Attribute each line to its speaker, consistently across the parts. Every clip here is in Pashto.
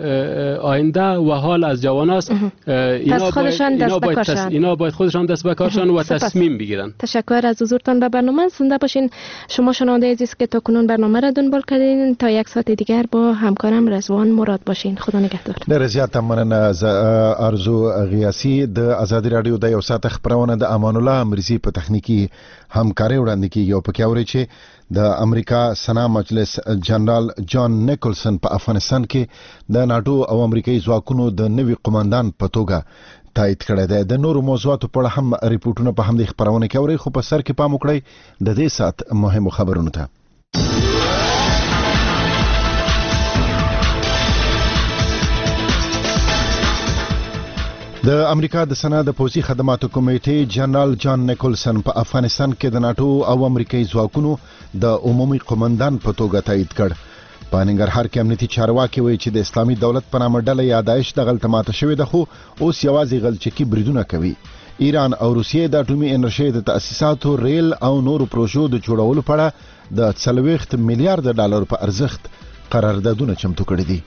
Speaker 1: آینده و حال از جوان است. اینا باید خودشان دست به کارشان و تصمیم بگیرن.
Speaker 2: تشکر از حضورتان به برنامه. زنده باشین. شما شنونده عزیز که تا کنون برنامه را دنبال کردین. تا یک ساعت دیگر با همکارم رضوان مراد باشین. خدا نگهدار.
Speaker 3: ډېر زیات مننه. ارزو غیاسی د ازادي رادیو د یو ساعت خبرونه د امان الله امرزي په تخنیکی همکاري وړاندې کیږي او په کې اوري چې د امریکا سنا مجلس جنرال جان نیکلسن په افغانستان کې د ناتو او امریکایي ځواکونو د نوي قوماندان په توګه تایید کړی دی. د نورو موضوعاتو په اړه هم ریپورتونه په همدې خبرونه کې اوري، خو په سر کې پام وکړئ د دې ساعت مهمو خبرونو ته. د امریکا د سنا د پوځي خدماتو کمیټې جنرال جان نیکلسن په افغانستان کې د ناتو او امریکایي ځواکونو د عمومي قوماندان په توګه تایید کړ. په ننګرهار کې امنیتي چارواکي وایي چې د اسلامي دولت په نامه ډله یا داعش د غلطه ماته شوې ده، خو اوس یوازې غلچکي بریدونه کوي. ایران او روسیې د اټومي انرژۍ د تأسیساتو، ریل او نورو پروژو د جوړولو په اړه د 40 میلیارډ ډالر په ارزښت قراردادونه چمتو کړي دي.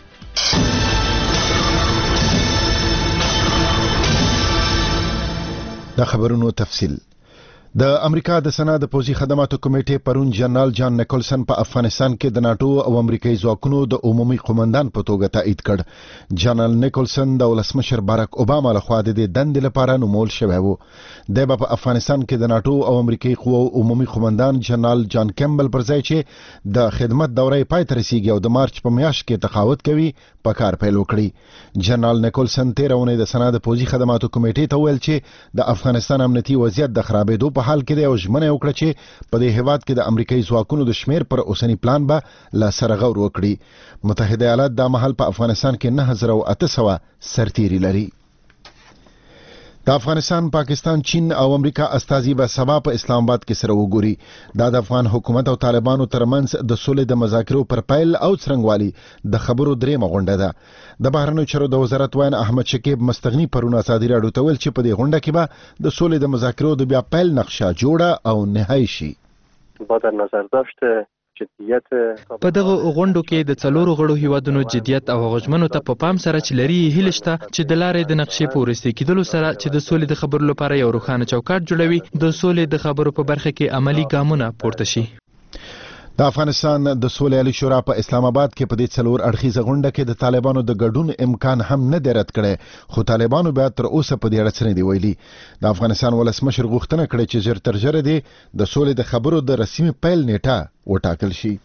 Speaker 3: د خبرونو تفصیل. د امریکا د سنا د پوځي خدماتو کمیټې پرون جنرال جان نیکلسن په افغانستان کې د ناتو او امریکایي ځواکونو د عمومي قوماندان په توګه تایید کړ. جنرال نیکلسن د ولسمشر باراک اوباما لخوا د دندې لپاره نومول شوی و. د په افغانستان کې د ناتو او امریکایي قوو عمومي قوماندان جنرال جان کیمبل پر ځای چې د خدمت دوره پای ته رسیږي او د مارچ په میاشت کې تقاعد کوي په کار پیل وکړي. جنرال نیکلسن 13 اونۍ د سنا د پوځي خدماتو کمیټې ته ویل چې د افغانستان امنیتي وضعیت د خرابېدو په حال کې دی او ژمنه وکړه چې په دې هیواد کې د امریکایي ځواکونو د شمیر پر اوسنی پلان به لا سره غور وکړي. متحده ایالات د مهال په افغانستان کې 9800 سرتیري لري. د افغانستان، پاکستان، چین او امریکا استازي به سبا په اسلام آباد کې سره وګوري. دا د افغان حکومت او طالبانو ترمنځ د سولې د مذاکرو پر پیل او څرنګوالي د خبرو دریمه غونډه ده. د بهرنیو چارو د وزارت وایي احمد شکیب مستغنی پرون ازادي راډیو ته ویل چې په دې غونډه کې به د سولې د مذاکرو د بیا پیل نقشه جوړه او نهایی شي.
Speaker 4: با در نظر داشته جدیت
Speaker 5: په دغه غونډو کې د څلورو غړو هیوادونو جدیت او غوښمنو ته په پام سره چې لري هیله شته چې د لارې د نقشې په ورسته کېدلو سره چې د سولې د خبرو لپاره یو روښانه چوکاټ جوړوي، د سولې د خبرو په برخه کې عملی ګامونه پورته شي.
Speaker 3: د افغانستان د سولې عالی شورا په اسلام آباد کې په دې څلور اړخیزه غونډه کې د طالبانو د ګډون امکان هم نه دی رد کړی، خو طالبانو بیا تر اوسه په دې اړه څه نه دی ویلي. د افغانستان ولسمشر غوښتنه کړې چې ژر تر ژره دی د سولې د خبرو د رسمي پیل نیټه وټاکل شي.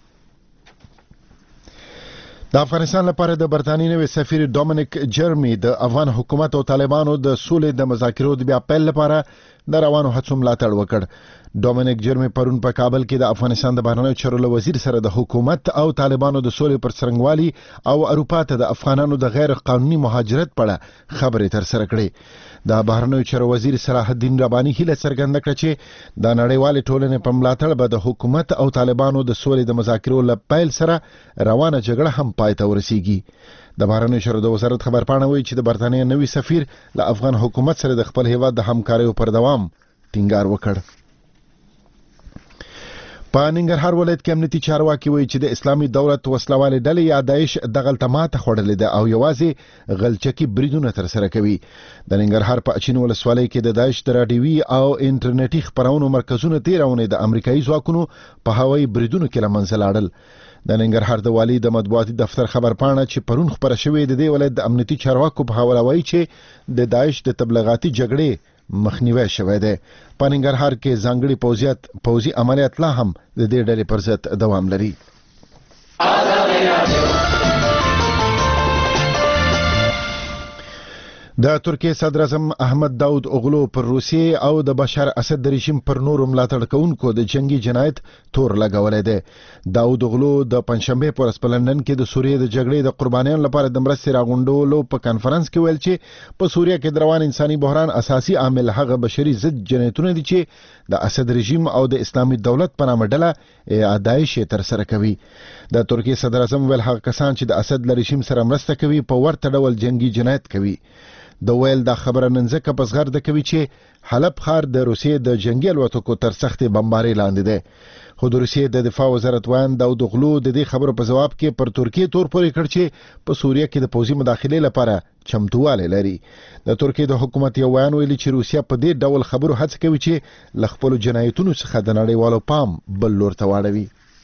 Speaker 3: د افغانستان لپاره د برتانیې نوی سفیر ډومینیک جرمی د افغان حکومت او طالبانو د سولې د مذاکرو د بیا پیل لپاره د روانو هڅو ملاتړ وکړ. ډومینیک جرمی پرون په کابل کې د افغانستان د بهرنیو چارو وزیر سره د حکومت او طالبانو د سولې پر څرنګوالي او اروپا ته د افغانانو د غیر قانوني مهاجرت په اړه خبرې ترسره کړې. د بهرنیو چارو وزیر صلاح الدین رباني هیله څرګنده کړه چې د نړیوالې ټولنې په ملاتړ به د حکومت او طالبانو د سولې د مذاکرو له پیل سره روانه جګړه هم پای ته ورسیږي. د بهرنیو چارو د وزارت خبرپاڼه وایي چې د برتانیې نوی سفیر له افغان حکومت سره د خپل هیواد د همکاریو پر دوام ټینګار وکړ. په ننګرهار ولایت کې امنیتي چارواکي وایي چې د اسلامي دولت وسلوالې ډلې یا داعش د غلطه ماته خوړلې ده او یوازې غلچکي بریدونه ترسره کوي. د ننګرهار په اچین ولسوالۍ کې د داعش د راډیوي او انټرنیټي خبرونو مرکزونه 13 اونۍ د امریکایي ځواکونو په هوایي بریدونو کې له منځه لاړل. د ننګرهار د والي د مطبوعاتي دفتر خبرپاڼه چې پرون خبره شوې د دې ولایت د امنیتي چارواکو په حواله وایي چې د داعش د تبلیغاتي جګړې مخنیوي شوی دی. په ننګرهار کې ځانګړي پوځي عملیات لا هم د دې ډلې پر ضد دوام لري. د ترکیه صدر اعظم احمد داود اوغلو پر روسیې او د بشار اسد رژیم پر نورو ملاتړ کوونکو د جنگي جنایت تور لګولې ده. داود اوغلو د پنځشنبه پر په لندن کې د سوریې د جګړې د قربانیانو لپاره د مرستې راغونډولو په کانفرنس کې ویل چې په سوریه کې د روان انساني بحران اساسي عامل هغه بشري ضد جنایتونه دي چې د اسد رژیم او د اسلامي دولت په نامه ډله داعش تر سره کوي. د ترکیه صدر اعظم ویل هغه کسان چې د اسد رژیم سره مرسته کوي په ورته ډول جنگي جنایت کوي. د ویل دا خبره نن ځکه په زغرده کوي چې حلب ښار د روسیې د جنگي الوتکو تر سختې بمبارۍ لاندې دی خو د روسیې د دفاع وزارت وایي دا د غلو د دې خبرو په جواب کې پر ترکیه تور پورې کړ چې په سوریه کې د پوځي مداخلې لپاره چمتواله لري د ترکیه د حکومت یو ویان ویلي چې روسیه په دې ډول خبرو هڅه کوي چې ل خپل جنایتونو څخه د نړیوالو پام بل لور ته واړوي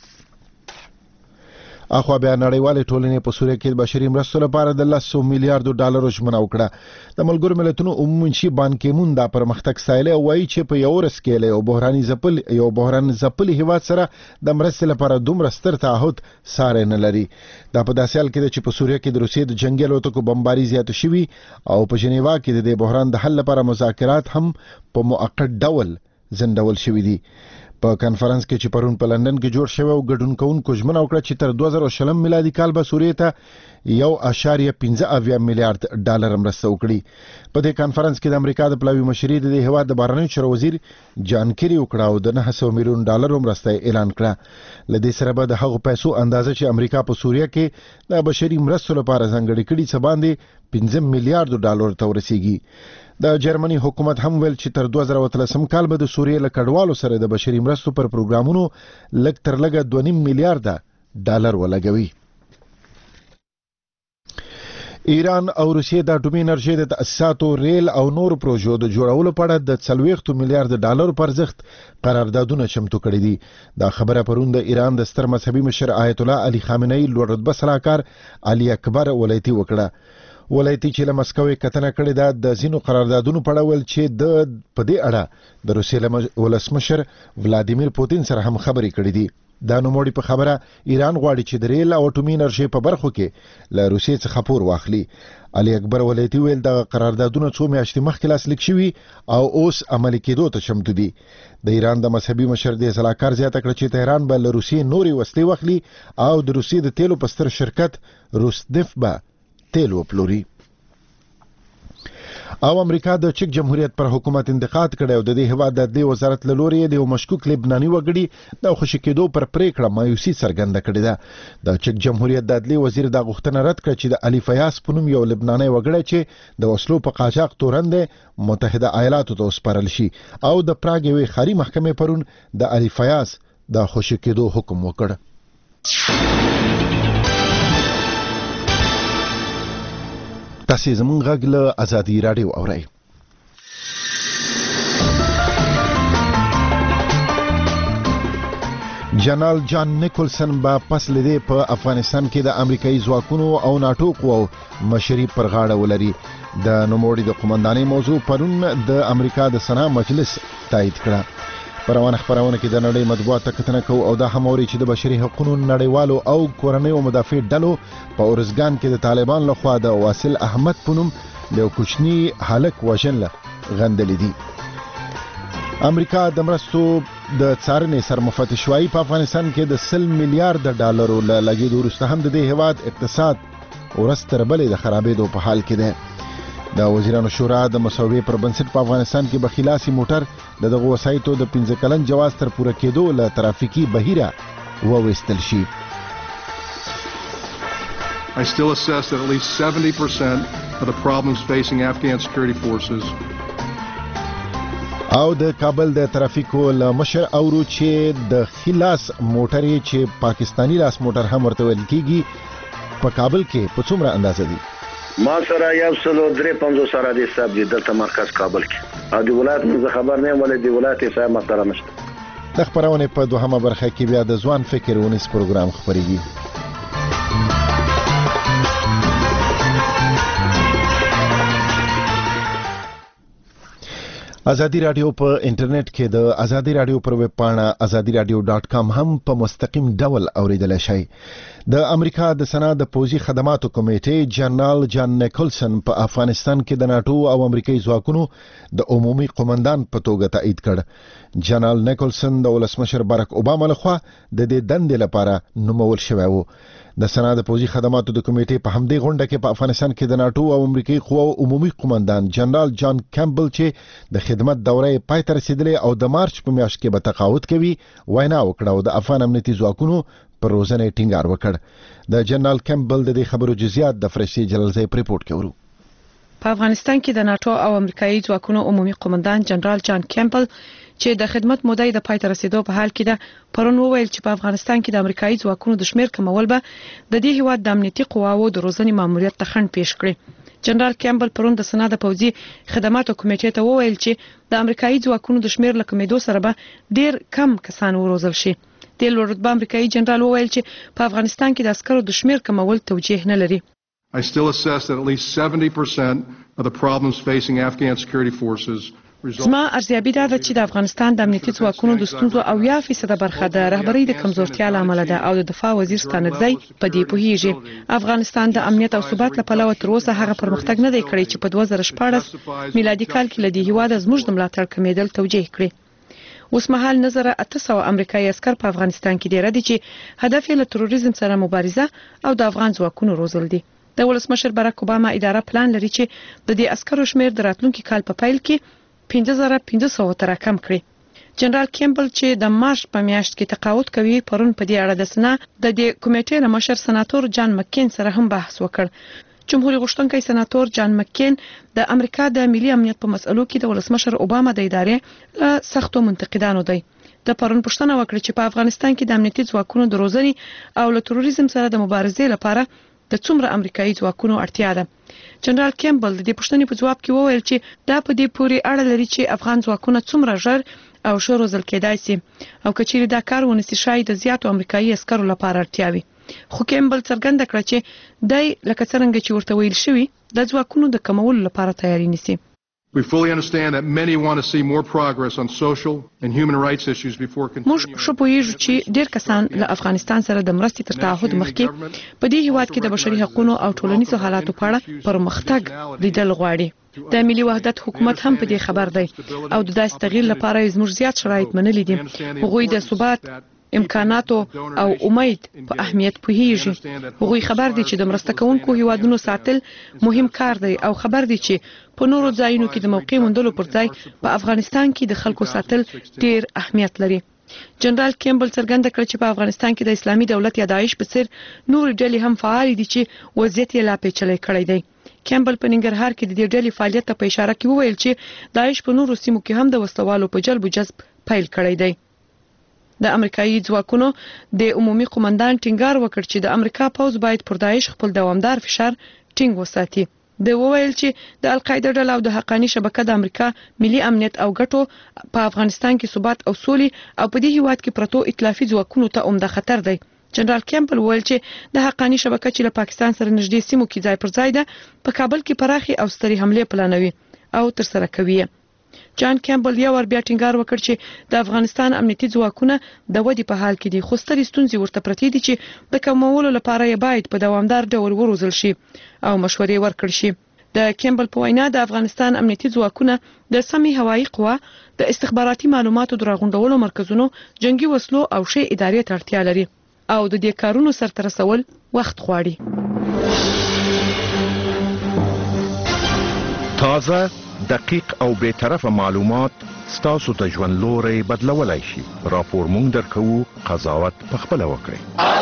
Speaker 3: اخو بیا نړیوالې ټولنې په سوریه کې بشري مرستو لپاره د 100 میلیارډ ډالرو ژمنه وکړه د ملګرو ملتونو عمومي منشي بان کی مون دا پرمختګ ستایلی او وایي چې په یو ورځ کې له بحران ځپلي هیواد سره د مرستې لپاره دومره ستر تعهد ساری نه لري دا په داسې حال کې ده چې په سوریه کې د روسیې د جنګي الوتکو بمباري زیاته شوي او په ژنیوا کې د دې بحران د حل لپاره مذاکرات هم په موقت ډول ځنډول شوي دي په کانفرنس کې چې پرون په لندن کې جوړ شوی او ګډون کوونکو ژمنه وکړه چې تر 2020 میلادي کال به سوریې ته 1.15 میلیارډ ډالر مرسته وکړي په دې کانفرنس کې د امریکا د پلاوي مشري د هیواد د بهرنیو چارو وزیر جان کیری وکړه او د 900 میلیون ډالر مرسته اعلان کړه لدې سره به د هغو پیسو اندازه چې امریکا په سوریه کې د بشري مرستو لپاره ځانګړي کړي څه باندې 15 میلیارډ ډالر ته ورسیږي د جرمني حکومت هم ویل چې تر 2013 کال به د سوریې له کډوالو سره د بشري مرستو پر پروګرامونو لږ تر لږه 2.5 میلیارډ ډالر ولګوي ایران او روسیې د اټومي انرژي د تاسیساتو ریل او نور پروژو د جوړولو په اړه د 40 میلیارډ ډالر پر ارزښت قراردادونه چمتو کړي دي دا خبره پرون د ایران د ستر مذهبي مشر آیت الله علي خامنه‌ای لوړ رتبه سلاکار علي اکبر ولایتي وکړه ولایتي چې له مسکو کتنه کړې ده د زینو قراردادونو په اړه ول چې د په دې اړه د روسیې ولسمشر ولادیمیر پوتین سره هم خبرې کړې دي دا نوموړي په خبره ایران غواړي چې د ریل او اټومي انرژي په برخو کې له روسیې څخه پور واخلي علي اکبر ولایتي ویل د قراردادونو څو میاشتې مخکې لاسلیک شوي او اوس عملي کېدو ته چمتو دي د ایران د مذهبي مشر د سلاکار زیاته کړه چې تهران به له روسیې نوري وسلې واخلي او د روسیې د تیلو په ستر شرکت روسنفت به تیل وپلوري او امریکا د چک جمهوریت پر حکومت انتقاد کړي او د دې هیواد د عدلیې وزارت له لوري د یو مشکوک لبناني وګړي د خوشی کېدو پر پریکړه مایوسي څرګنده کړې ده د چک جمهوریت د عدلیې وزیر د غوښتنه رد کړه چې د علي فیاض په نوم یو لبناني وګړی چې د وسلو په قاچاق تورن متحده ایالاتو ته وسپارل شي او د پراګ یوې ښاري محکمې پرون د علي فیاض د خوشی کېدو حکم وکړ تاسو زموږ غږ له ازادي رادیو اورئ جنرال جان نیکولسن با پس لیدې په افغانستان کې د امریکایي ځواکونو او ناتو قواو مشري پر غاړه ولري د نوموړي د قومندانۍ موضوع پرون د امریکا د سنا مجلس تایید کړه پروانه خبرونه کې د نړۍ مطبوعات کتنه کو او دا هموري چې د بشري حقوقو نړیوالو او کورنۍ مدافع ډلو په اورزګان کې د طالبان لخوا د واصل احمد پونم له کوچني هلک وژنل غندل دي امریکا د مرستو د څارنې سرمفتشوي په افغانستان کې د 100 میلیارډ ډالرو لګیدو وروسته هم د دې هیواد اقتصاد ورستر بلې د خرابېدو په حال کې ده د وزیرانو شورا د مساوي پر بنسټ په افغانستان کې بخیلاسي موټر دغه وسایتو د 15 کلن جواز تر پوره کېدو له ترافیکي بهیره وویستل شي
Speaker 6: I still assess that at least 70% of the problems facing Afghan security forces
Speaker 3: او د کابل د ترافیکو لمشر اورو چې د خلاص موټر چې پاکستانی لاس موټر هم ورته ویل کیږي په کابل کې په څومره اندازه دي
Speaker 7: ما سره یو سلو 350 سره د حساب دي دلته مرکز کابل کې او د ولایت نه خبر نه ولې د ولایت حساب مسله نشته
Speaker 3: د خبرونه په دوهمه برخه کې بیا د ځوان فکر ونیس پروګرام خبريږي ازادي رادیو په انټرنیټ کې د ازادي رادیو پر ویب پاڼه azadiradio.com هم په مستقیم ډول اوریدل شي د امریکا د سنا د پوځي خدماتو کمیټې جنرال جان نیکولسن په افغانستان کې د ناتو او امریکایي ځواکونو د عمومي قومندان په توګه تایید کړ جنرال نیکولسن د ولسمشر باراک اوباما لخوا د دې دندې لپاره نومول شوی و د سنا د پوځي خدماتو د کمیټې په همدې غونډه کې په افغانستان کې د ناتو او امریکایي قواو عمومي قومندان جنرال جان کیمبل چې د خدمت دوره پای ته رسیدلې او د مارچ په میاشت کې به تقاعد کوي وینا وکړه او د افغان امنیتي ځواکونو پر روزنه ټینګار وکړ د جنرال کیمبل د خبرو جزئیات د فرشتي جلالزی پر ریپورت کې ورو
Speaker 8: په افغانستان کې د ناتو او امریکایي ځواکونو عمومي قومندان جنرال جان کیمبل چې د خدمت مودې د پای ته رسیدو په حال کې ده پرون وویل چې په افغانستان کې د امریکایي ځواکونو د شمیر کمول به د دې هیواد د امنیتي قواوو د روزنې ماموریت ته خنډ پیښ کړي. جنرال کیمبل پرون د سنا د پوځي خدماتو کمیټې ته وویل چې د امریکایي ځواکونو د شمیر لکمېدو سره به ډیر کم کسان وروزل شي. د لوړ رتبه امریکایي جنرال وویل چې په افغانستان کې د عسکرو د شمیر کمول توجیه نه لري.
Speaker 6: I still assess that at least 70% of the problems facing Afghan security forces
Speaker 8: زما ارزیابي دا ده چې د افغانستان د امنیتي ځواکونو د ستونزو او 80% برخه د رهبرۍ د کمزورتیا لامل ده او د دفاع وزیر ستانکزی په دې پوهیږي. افغانستان د امنیت او ثبات لپاره تر اوسه هغه پرمختګ نه دی کړی چې په 2014 میلادي کال کې لدی هیواد زموږ د ملاتړ کمیدل توجیه کړی. اوس مهال نظر 800 امریکایي عسكر په افغانستان کې ډیر دي چې هدف یې له تروریزم سره مبارزه او د افغان ځواکونو روزل دي. د ولسمشر باراک اوباما اداره پلان لري چې د دې عسکرو شمیر د راتلونکي کال په پیل کې 5500 تر کم کړي. جنرال کیمبل چې د مارچ په میاشت کې تقاعد کوي پرون په دې اړه د سنا د دې کمیټې له مشر سناتور جان مکین سره هم بحث وکړ. جمهوریت غوښتونکی سناتور جان مکین د امریکا د ملي امنیت په مسئلو کې د ولسمشر اوباما د ادارې له سختو منتقدانو دی. د پرون پښتنه وکړه چې په افغانستان کې د امنیتي ځواکونو د روزنې او له تروریزم سره د مبارزې لپاره د څومره امریکایي ځواکونو اړتیا ده. جنرال کیمبل د دې پښتنې په جواب کې وویل چې دا په دې پوري اړه لري چې افغان ځواکونه څومره ژر او ښه روزل کېدای شي او کچېرې دا کار ونیسي شاید د زیاتو امریکایي عسکرو لپاره اړتیا وي. خو کیمبل څرګنده کړه چې دای لکه څنګه چې ورته ویل شوی د ځواکونو د کمولو لپاره تیاری نیسي.
Speaker 6: We fully understand that many want to see more progress on social and human rights issues before continuing.
Speaker 8: موږ شو پوهیږو چې ډیر کسان له افغانستان سره د مرستې تر تعهد مخکې په دې هیواد کې د بشري حقوقو او ټولنیزو حالاتو په اړه پرمختګ لیدل غواړي. د ملي وحدت حکومت هم په دې خبر دی او د داسې تغییر لپاره زموږ زیات شرایط منلي دي. هغوی د ثبات امکاناتو او امید په اهمیت پوهیږي. هغوی خبر دي چې د مرسته کوونکو هیوادونو ساتل مهم کار دی او خبر دي چې په نورو ځایونو کې د موقع موندلو پر ځای په افغانستان کې د خلکو ساتل ډیر اهمیت لري. جنرال کیمبل څرګنده کړ چې په افغانستان کې د اسلامي دولت یا داعش په څیر نور ډلې هم فعال دي چې وضعیت یې لا پیچلی کړی دی. کیمبل په ننګرهار کې د دې ډلې فعالیت ته په اشاره کې وویل چې داعش په نورو سیمو کې هم د وسلوالو په جلب او جذب پیل کړی دی. د امریکایي ځواکونو د عمومي قومندان ټینګار وکړ چې د امریکا پوځ باید پر داعش خپل دوامدار فشار ټینګ وساتي. د وویل چې د القاعده ډله او د حقانی شبکه د امریکا ملي امنیت او ګټو په افغانستان کې ثبات او سولې او په دې هیواد کې پرتو ائتلافي ځواکونو ته عمده خطر دی. جنرال کیمبل وویل چې د حقانی شبکه چې له پاکستان سره نږدې سیمو کې ځای پر ځای ده په کابل کې پراخي او ستري حمله پلانوي او ترسره کوي. جان کیمبل یو ور بیا ټینګار وکړ چې د افغانستان امنیتي ځواکونه د ودی په حال کې دي خو ستري ستونزې ورته پرتې دي چې د کومولو لپاره یې باید په دوامدار ډول وروزل شي او مشورې ورکړ شي. د کیمبل په وینا د افغانستان امنیتي ځواکونه د سمي هوایي قوا د استخباراتي معلوماتو د راغونډولو مرکزونو جنگي وسلو او شی ادارې ته اړتیا لري او د دې کارونو سرته رسول وخت غواړي.
Speaker 9: تازه دقیق او به طرفه معلومات ستاسو ته ژوند لوري بدلولای شي. راپور مونږ درکو، قضاوت په خپل وکړئ.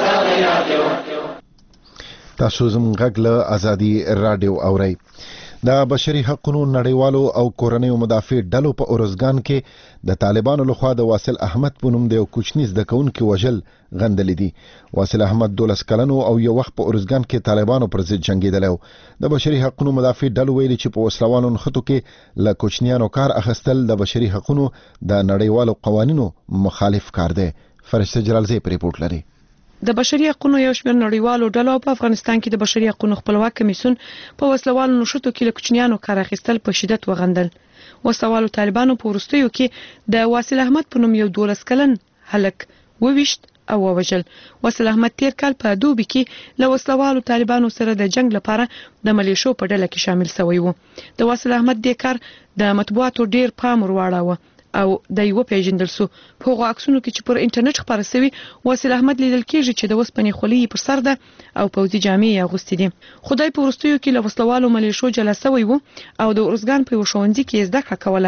Speaker 3: تاسو زموږ غږ له ازادي رادیو اورئ. د بشري حقوقو نړیوالو او کورنیو مدافع ډلو په اورزګان کې د طالبانو لخوا د واصل احمد په نوم د یو کوچني زده کوونکي وژل غندلې دي. واصل احمد 12 کلن او یو وخت په اورزګان کې طالبانو پر ضد جنگیدلی. د بشري حقوقو مدافع ډلو ویلي چې په وسلوالو نښتو کې له کوچنیانو کار اخیستل د بشري حقوقو د نړیوالو قوانینو مخالف کار دی. فرشته جلالزی پر ریپورت لري.
Speaker 8: د بشري حقوقو یو شمېر نړیوالو ډلو په افغانستان کې د بشري حقوقو خپلواک کمیسیون په وسلوالو نښتو کې له کوچنیانو کار اخیستل په شدت وغندل. وسلوالو طالبانو په وروستیو کې د واصل احمد په نوم یو 12 کلن هلک وویشت او ووژل. واصل احمد تیر کال په دوبي کې له وسلوالو طالبانو سره د جنگ لپاره د ملیشو په ډله کې شامل شوی و. د واصل احمد د کار د مطبوعاتو ډیر پام ورواړاوه او د یو پیژندل سو په هغه عکسونو کې چې پر انټرنیټ خبره شوی واصل احمد لیدل کېږي چې د وسپنې خولۍ پر سر ده او پوځي جامې یې اغوستې دي. خدای په وروستیو کې له وسلوالو ملیشو جلا شوی و او د اورزګان په ښوونځي کې زده کړه کوله.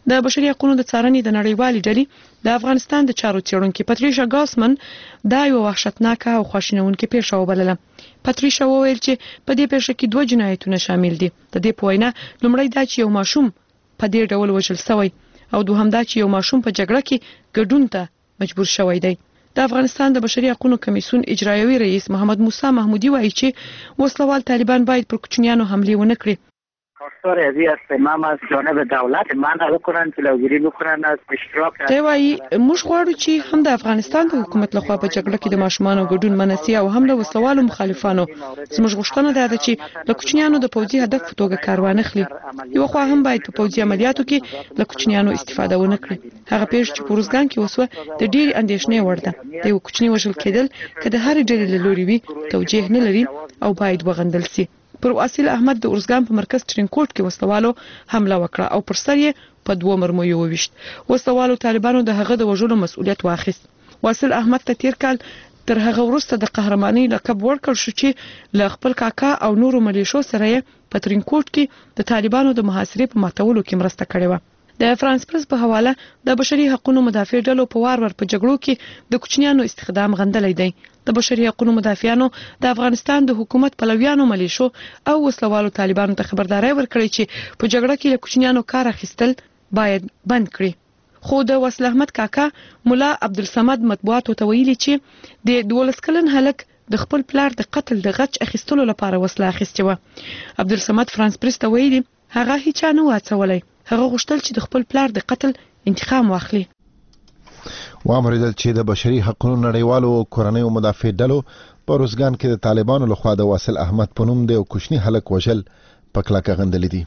Speaker 8: د بشري حقوقو د څارنې د نړیوالې ډلې د افغانستان د چارو څېړونکو پاتریشا ګاسمن دا یو وحشتناک او خواشینونکې پیښه وبلله. پاتریشا وویل چې په دې پیښه کې 2 جنایتونه شامل دي. د دې په وینا لومړی دا چې یو ماشوم په دې ډول وژل شوی او دوهم دا چې یو ماشوم په جګړه کې ګډون ته مجبور شوی دی. د افغانستان د بشري حقوقو کمیسیون اجرایوي رئیس محمد موسی محمودی وایي چې وسلوال طالبان باید پر کوچنیانو حمله ونه کړي.
Speaker 10: خواستار ازی استمام از جانب دولت منع بکنن جلوگیری بکنن از اشتراک.
Speaker 8: دی وایي موږ غواړو چې هم د افغانستان د حکومت لخوا په جګړه کې د ماشومانو ګډون منسي او هم له وسلوالو مخالفانو زموږ غوښتنه ده چې د کوچنیانو د پوځي هدف په توګه کار وانه خلي. یو خو هم باید په پوځي عملیاتو کې له کوچنیانو استفاده ونه کړي. هغه پیښه چې په روزګان کې وسوه د ډېر اندېښنې وړ ده. د یو کوچنی وژل کېدل که د هر ډلې له لوري وي توجیه نه لري او باید وغندل شي. پر واصل احمد د ارزګان په مرکز ترینکوټ کې وسلوالو حمله وکړه او پر سر یې په 2 مرمیو وویشت. وسلوالو طالبانو د هغه د وژلو مسؤلیت واخیست. واصل احمد ته تیر کال تر هغه وروسته د قهرماني لقب ورکړ شو چې له خپل کاکا او نورو ملیشو سره یې په ترینکوټ کې د طالبانو د محاصرې په ماتولو کې مرسته کړې و. د فرانس پرس په حواله د بشري حقوقو مدافع ډلو په وار په جګړو کې د کوچنیانو استخدام غندلې دی. د بشري حقوقو مدافعانو د افغانستان د حکومت پلویانو ملیشو او وسلوالو طالبانو ته خبرداري ورکړې چې په جګړه کې له کوچنیانو کار اخیستل باید بند کړي. خو د وصل احمد کاکا مولا عبدالصمد مطبوعاتو ته ویلي چې د 12 کلن هلک د خپل پلار د قتل د غچ اخیستلو لپاره وسله اخیستې و. عبدالصمد فرانس پرس ته ویلي هغه هیڅ نه واڅولای. هغه غوښتل چې د خپل پلار د قتل انتقام واخلي.
Speaker 3: وامریدل چې د بشري حقوقو نړیوالو کورنیو مدافع ډلو په روزګان کې د طالبانو لخوا د واصل احمد په نوم د یو کوچني هلک وژل په کلکه غندلې دي.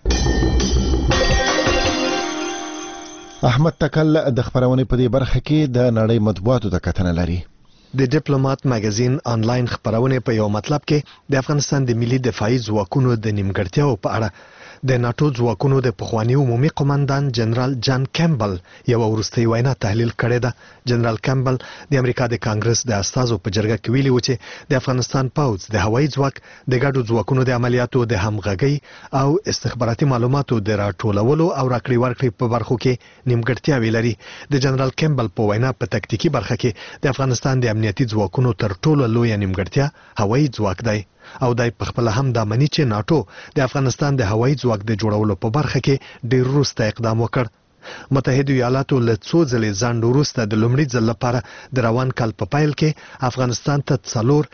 Speaker 3: احمد تکل د خبرونې په دې برخه کې د نړۍ مطبوعاتو ته کتنه لري.
Speaker 11: د ډیپلوماټ مګزین آنلاین خبرونه په یو مطلب کې د افغانستان د ملي دفاعي ځواکونو د نیمګړتیاو په اړه د ناتو ځواکونو د پخوانی عمومي قوماندان جنرال جان کیمبل یو وروستي وینا تحلیل کړې ده. جنرال کیمبل د امریکا د کانګرس د استازو په جرګه کې ویلي و چې د افغانستان پوځ د هوایي ځواک د ګډو ځواکونو د عملیاتو د همغږي او استخباراتي معلوماتو د راټولولو او راکړې ورکړې په برخو کې نیمګړتیاوې لري. د جنرال کیمبل په وینا په تکتیکی برخه کې د افغانستان د امنیتي ځواکونو تر ټولو لوی نیمګړتیا هوایي ځواک دی او دای په خپل هم د منی چې ناتو د افغانستان د هوایي ځواک د جوړولو په برخه کې ډیر وروسته اقدام وکړ. متحده ایالاتو له څو ځلې ځنډ وروسته د لومړي ځل لپاره د روان کال په پایل کې افغانستان ته 4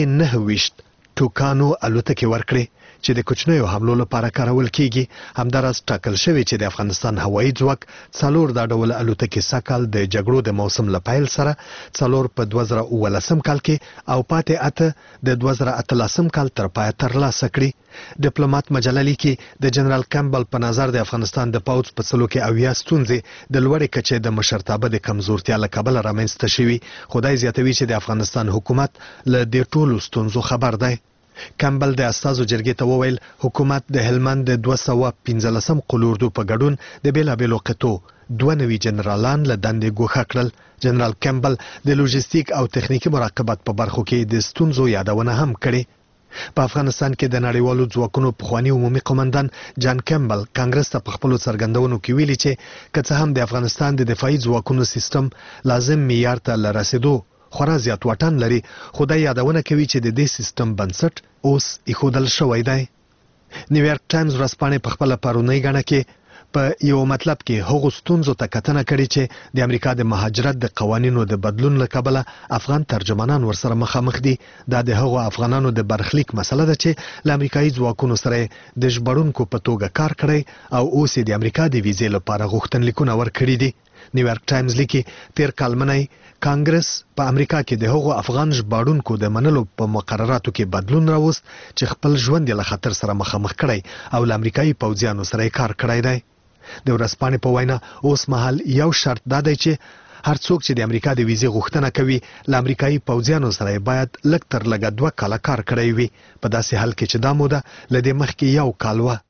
Speaker 11: A9 ټوکانو الوتکې ورکړې چې د کوچنیو حملو لپاره کارول کیږي. همدارس ټاکل شوی چې د افغانستان هوایي ځواک 4 د ډول الوتکې سکهال د جګړو د موسم لپاره سره 4 په 2019 کال کې او پاتې اته د 2018 کال تر پای ترلاسه کړي. ډیپلوماټ مجله لیکي د جنرال کیمبل په نظر د افغانستان د پوځ په څلو کې اویا ستونزې د لوړې کچې د مشرتابه د کمزورتیا له کبله رامنځته شوي. خدای زیاتوي چې د افغانستان حکومت له دې ټولو ستونزو خبر دی. کیمبل د استازو جرګې ته وویل حکومت د هلمند د 215 قلوردو په ګډون د بیلابیلو قطو 2 جنرالان له دندې ګوښه کړل. جنرال کیمبل د لوجستیک او تخنیکی مراقبت په برخو کې د ستونزو یادونه هم کړې. په افغانستان کې د نړیوالو ځواکونو پخوانی عمومي قومندان جان کیمبل کانګرس ته په خپل څرګندونو کې ویلي چې که څه هم د افغانستان د دفاعي ځواکونو سیستم لازم معیار ته لرسېدو خورا زیات واټن لري، خدای یادونه کوي چې د دې سیستم بنسټ اوس ایښودل شوی دی. نیویارک ټایمز ورځپاڼې په خپل پرونی غاڼه کې په یو مطلب کې هغو ستونزو ته کتنه کړې چې د امریکا د مهاجرت د قوانینو د بدلون له کبله افغان ترجمانان ورسره مخامخ دي. دا د هغو افغانانو د برخلیک مسله ده چې له امریکایي ځواکونو سره د ژغورونکو په توګه کار کړی او اوس د امریکا د ویزې لپاره غوښتنلیکونه ورکړي دي. نیویارک ټایمز لیکي تیر کال منی کانګرس په امریکا کې د هغو افغان ژغورونکو د منلو په مقرراتو کې بدلون راوست چې خپل ژوند له خطر سره مخامخ کړي او له امریکایي پوځیانو سره کار کړی دی. د ورځپاڼې په وینا اوس مهال یو شرط دا دی چې هر څوک چې د امریکا د ویزې غوښتنه کوي له امریکایي پوځیانو سره باید لږ تر لږه 2 کاله کار کړی وي، په داسې حال کې چې دا موده له دې مخکې 1 کال وه.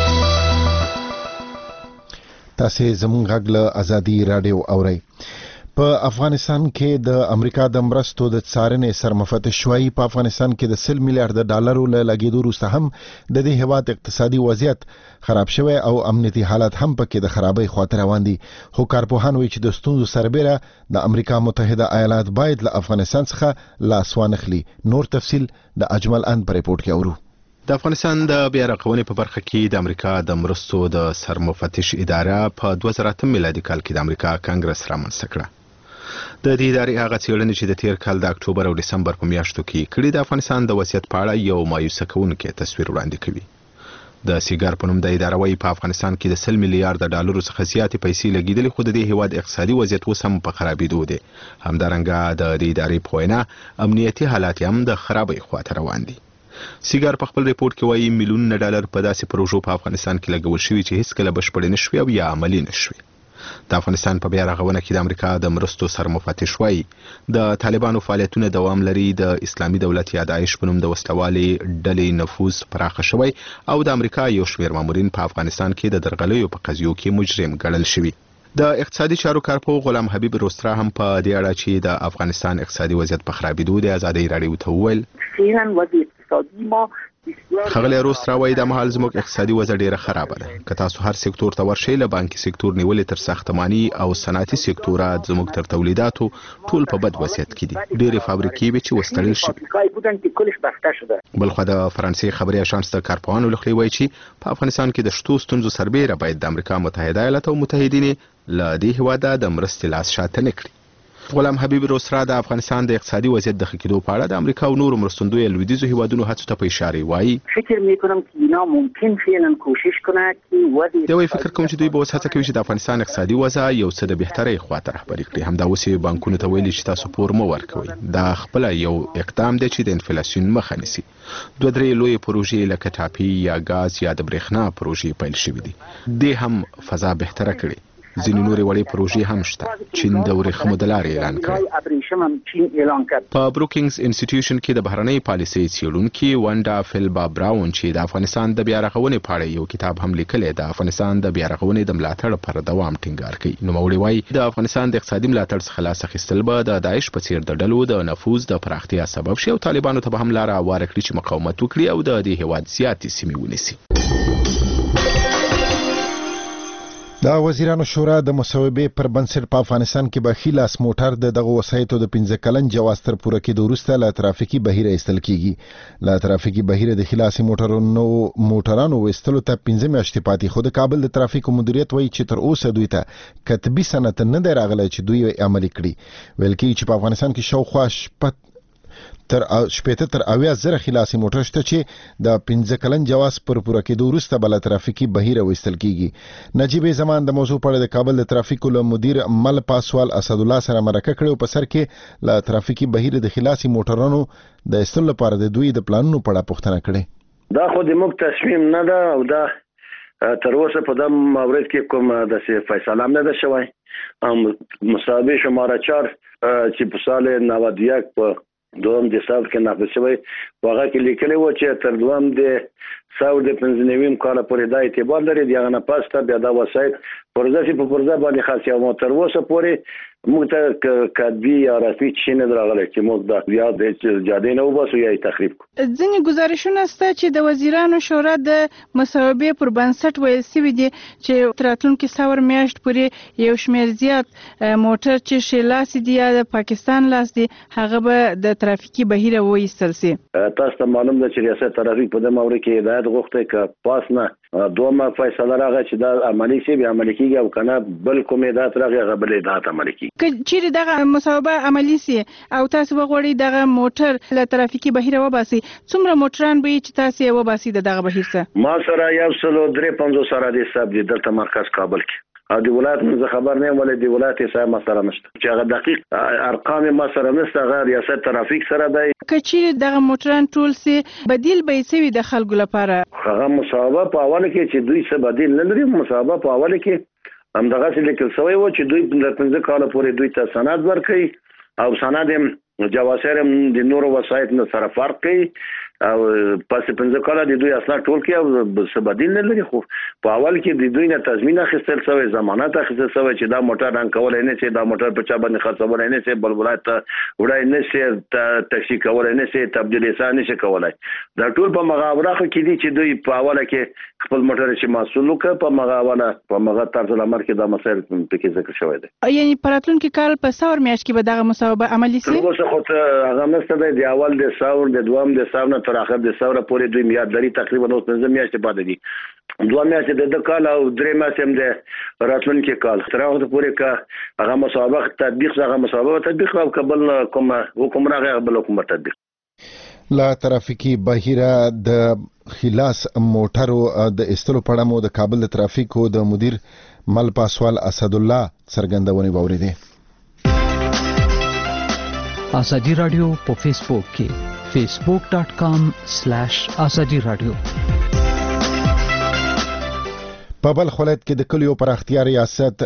Speaker 3: تاسې زموږ غږ له ازادي راډیو اورئ. په افغانستان کې د امریکا د مرستو د څارنې سرمفتش شوی په افغانستان کې د 100 میلیارډ ډالرو له لګیدو وروسته هم د دې هیواد اقتصادي وضعیت خراب شوی او امنیتي حالات هم پکې د خرابۍ خواته روان دي. خو کارپوهان وایي چې د ستونزو سربېره د امریکا متحده ایالات باید له افغانستان څخه لاس وانخلي. نور تفصیل د اجمل اند په ریپورت کې اورو.
Speaker 12: د افغانستان د بیا رغونې په برخه کې د امریکا د مرستو د سرمفتش اداره په 2008 میلادي کال کې د امریکا کانګرس رامنځته کړه. د دې ادارې هغه څېړنې چې د تیر کال د اکتوبر او دسمبر په میاشتو کې کړي د افغانستان د وضعیت په اړه یو مایوسه کوونکی تصویر وړاندې کوي. د سیګار په نوم د اداره وايي په افغانستان کې د 100 میلیارډ ډالرو څخه زیاتې پیسې لګیدلې، خو د دې هیواد اقتصادي وضعیت اوس هم په خرابېدو دی. همدارنګه د دې ادارې په وینا امنیتي حالات هم د خرابۍ خواته روان دي. سیګار په خپل ریپورت کې وایي میلیونونه ډالر په داسې پروژو په افغانستان کې لګول شوي چې هیڅ کله بشپړې نشوي او یا عملي نشوي. د افغانستان په بیا رغونه کې د امریکا د مرستو سرمفتش وایي د طالبانو فعالیتونه دوام لري، د اسلامي دولت یا داعش په نوم د وسلوالې ډلې نفوذ پراخه شوی او د امریکا یو شمېر مامورین په افغانستان کې د درغلیو په قضیو کې مجرم ګڼل شوي. د اقتصادي چارو کارپوه غلام حبیب روسترا هم په دې اړه چې د افغانستان اقتصادي وضعیت په خرابېدو د ازادۍ راډیو ته وویل خغلی روسترا وایي د مهال زموږ اقتصادي وضع ډیره خرابه ده. که تاسو هر سکتور ته ورشئ له بانکي سکتور نیولې تر ساختماني او صنعتي سکتورات زموږ تر تولیداتو ټول په بد وضعیت کې دي. ډېرې فابریکې به چې وستړل شي. بلخوا د فرانسې خبري اژانس د کارپوهانو له خوا وایي چې په افغانستان کې د شتو ستونزو سربېره باید د امریکا متحده ایالات او متحدین له دې هیواده د مرستې لاس شاته نه کړي. غلام حبیب روسترا د افغانستان د اقتصادي وضعیت د ښه کېدو په اړه د امریکا او نورو مرستندویو لویدیځو هیوادونو هڅو ته په اشاره وایي
Speaker 10: فکر میکنم که اینا ممکن فعلا کوشش کنه که
Speaker 12: دوی فکر کوم چې دوی به اوس هڅه کوي چې د افغانستان اقتصادي وضع یو څه د بهترۍ خواته رهبري کړي. همدا اوس بانکونو ته ویلي چې تاسو پور مه ورکوئ. دا خپله یو اقدام دی چې د انفلاسیون مخه نیسي. 2-3 لویې پروژې لکه ټاپي یا ګاز یا د برېښنا پروژې پیل شوي دي. دې هم فضا بهتره کړي. ځینې نورې وړې پروژې هم شته. چین د ورېښمو د لارې اعلان کړی. په بروکینګز انسټیټیوشن کې د بهرنۍ پالیسۍ څېړونکي ونډا فیلبا براون چې د افغانستان د بیا رغونې په اړه یو کتاب هم لیکلی، د افغانستان د بیا رغونې د ملاتړ پر دوام ټینګار کوي. نوموړي وایي د افغانستان د اقتصادي ملاتړ څخه لاس اخیستل به د داعش په څېر د ډلو د نفوذ د پراختیا سبب شي او طالبانو ته به هم لاره هواره کړي چې مقاومت وکړي او د دې هیواد زیاتې سیمې ونیسي.
Speaker 3: د وزیرانو شورا د مصوبې پر بنسټ په افغانستان کې به خلاص موټر د دغه وسایطو د 15 کلن جواز تر پوره کېدو وروسته له ترافیکي بهیر ایستل کیږي. له ترافیکي بهیر د خلاصي موټرانو وستلو ته 15 میاشتې پاتې، خو د کابل د ترافیکو مدیریت وایي چې تر اوسه دوی ته کتبي سند نه دی راغلی چې دوی عملي کړي. ویل کېږي چې په افغانستان کې شاوخوا تر 80,000 خلاصي موټر شته چې د 15 کلن جواز پر پوره کېدو وروسته بل ترافیکي بهیر وستل کیږي. نجیب زمان د موضوع په اړه د کابل د ترافیکو له مدیر مل پاسوال اسد الله سره مرکه کړې او په سر کې له ترافیکي بهیر د خلاصي موټرانو د استل لپاره د دوی د پلانونو په اړه پوښتنه کړې.
Speaker 7: دا خو د موږ تصمیم نه ده او دا تر اوسه په دم مورد کې کوم د فیصله نه ده شوی. مصابه شماره 4 چې په سال 91 په دوم د سال کې نافذ شوی واغه کې لیکلی و چې تر دوم د 1995 کال پورې دا اعتبار لري. دغه نه پاسته بیا دا وسایت پرځه په پرځه باندې خاص یو موټر وسه پورې موږ ته کدبي یا رفیع چې نه درغله چې موږ دا بیا د جاده نه وباسو یا تخریب کو.
Speaker 13: ځینې ګزارشونه سته چې د وزیرانو شورا د مصوبې پر بنسټ ویل شوي دي چې تر راتلونکي څلور میاشت پورې یو شمېر زیات موټر چې شیلاس دي یا د پاکستان لاس دي هغه به د ترافیکي بهیر وایستل شي.
Speaker 7: تاسو ته معلوم ده چې ریاست ترافیک په دغه مورد کې هدایت غوښته ک پاس نه دومره فیصله راغی چې دا عملی شي به عملي کیږي او کنه بل کومه هدایت راغی هغه بل هدایت عملي کیږي.
Speaker 13: چیرې دغه مصوبه عملی سي او تاسو وغوړئ دغه موټر له ترافیکي بهیر وباسي، څومره موټران به چې تاسو یې وباسي دغه بهیر څخه؟ ما
Speaker 7: سره 153 سره د حساب دي دلته مرکز کابل کې او د ولایت نه خبر نه ولې د ولایت حساب ما سره نشته چې هغه دقیق ارقام ما سره نشته. هغه ریاست ترافیک سره دی.
Speaker 13: کچې دغه موټران ټول سي بدیل به سوي د خلکو لپاره
Speaker 7: هغه مصوبه په اول کې چې دوی څه بدیل نه لري. مصوبه په اول کې هم دغه څه لیکل شوی و چې دوی د 15 کال پورې دوی ته سند ورکړي او سند جواسر د نورو وسایط نه سره فرق کوي او پس 15 کال د دوی اسناد ټول کې او سبدین نه لري خو په اول کې د دوی نه تضمین اخیستل شوی ضمانت اخیستل شوی چې دا موټر رنګ کول نه شي دا موټر په چا باندې خرڅول نه شي بل ولایت وړای نه شي تکسی کول نه شي تبدیل یې نه شي کولای دا ټول په مغاوره کې دي چې دوی په اوله کې خپل موټر چې مسؤل وکړي په مغاوره په مغا طرز العمل کې دا مسایل پکې ذکر شوی دی
Speaker 13: یعنی پراتلونکي کال په ثور میاشت کې به دغه مصوبه عملی شي
Speaker 7: اوس خو هغه نشته دی اول د ثور د دوام د ثور نه تر اخر د ثور پورې دوی میاد لري تقریبا اوس 15 میاشتې پاتې دي دوه میاشتې د کال او درې میاشتې هم د راتلونکي کال تر هغه پورې کا هغه مصوبه تطبیق هغه مصوبه تطبیق او قبل کوم حکم راغی بل حکومت تطبیق
Speaker 3: لا ترافیکی بهیره د خلاص موټرو د استلو پړه مو د کابل د ترافیکو د مدیر مل پاسوال اسد الله څرګندونې باورې دي
Speaker 14: ازادي رادیو په فیسبوک کې facebook.com/ازادي رادیو
Speaker 3: په بلخ ولایت کې د کلیو پراختیا ریاست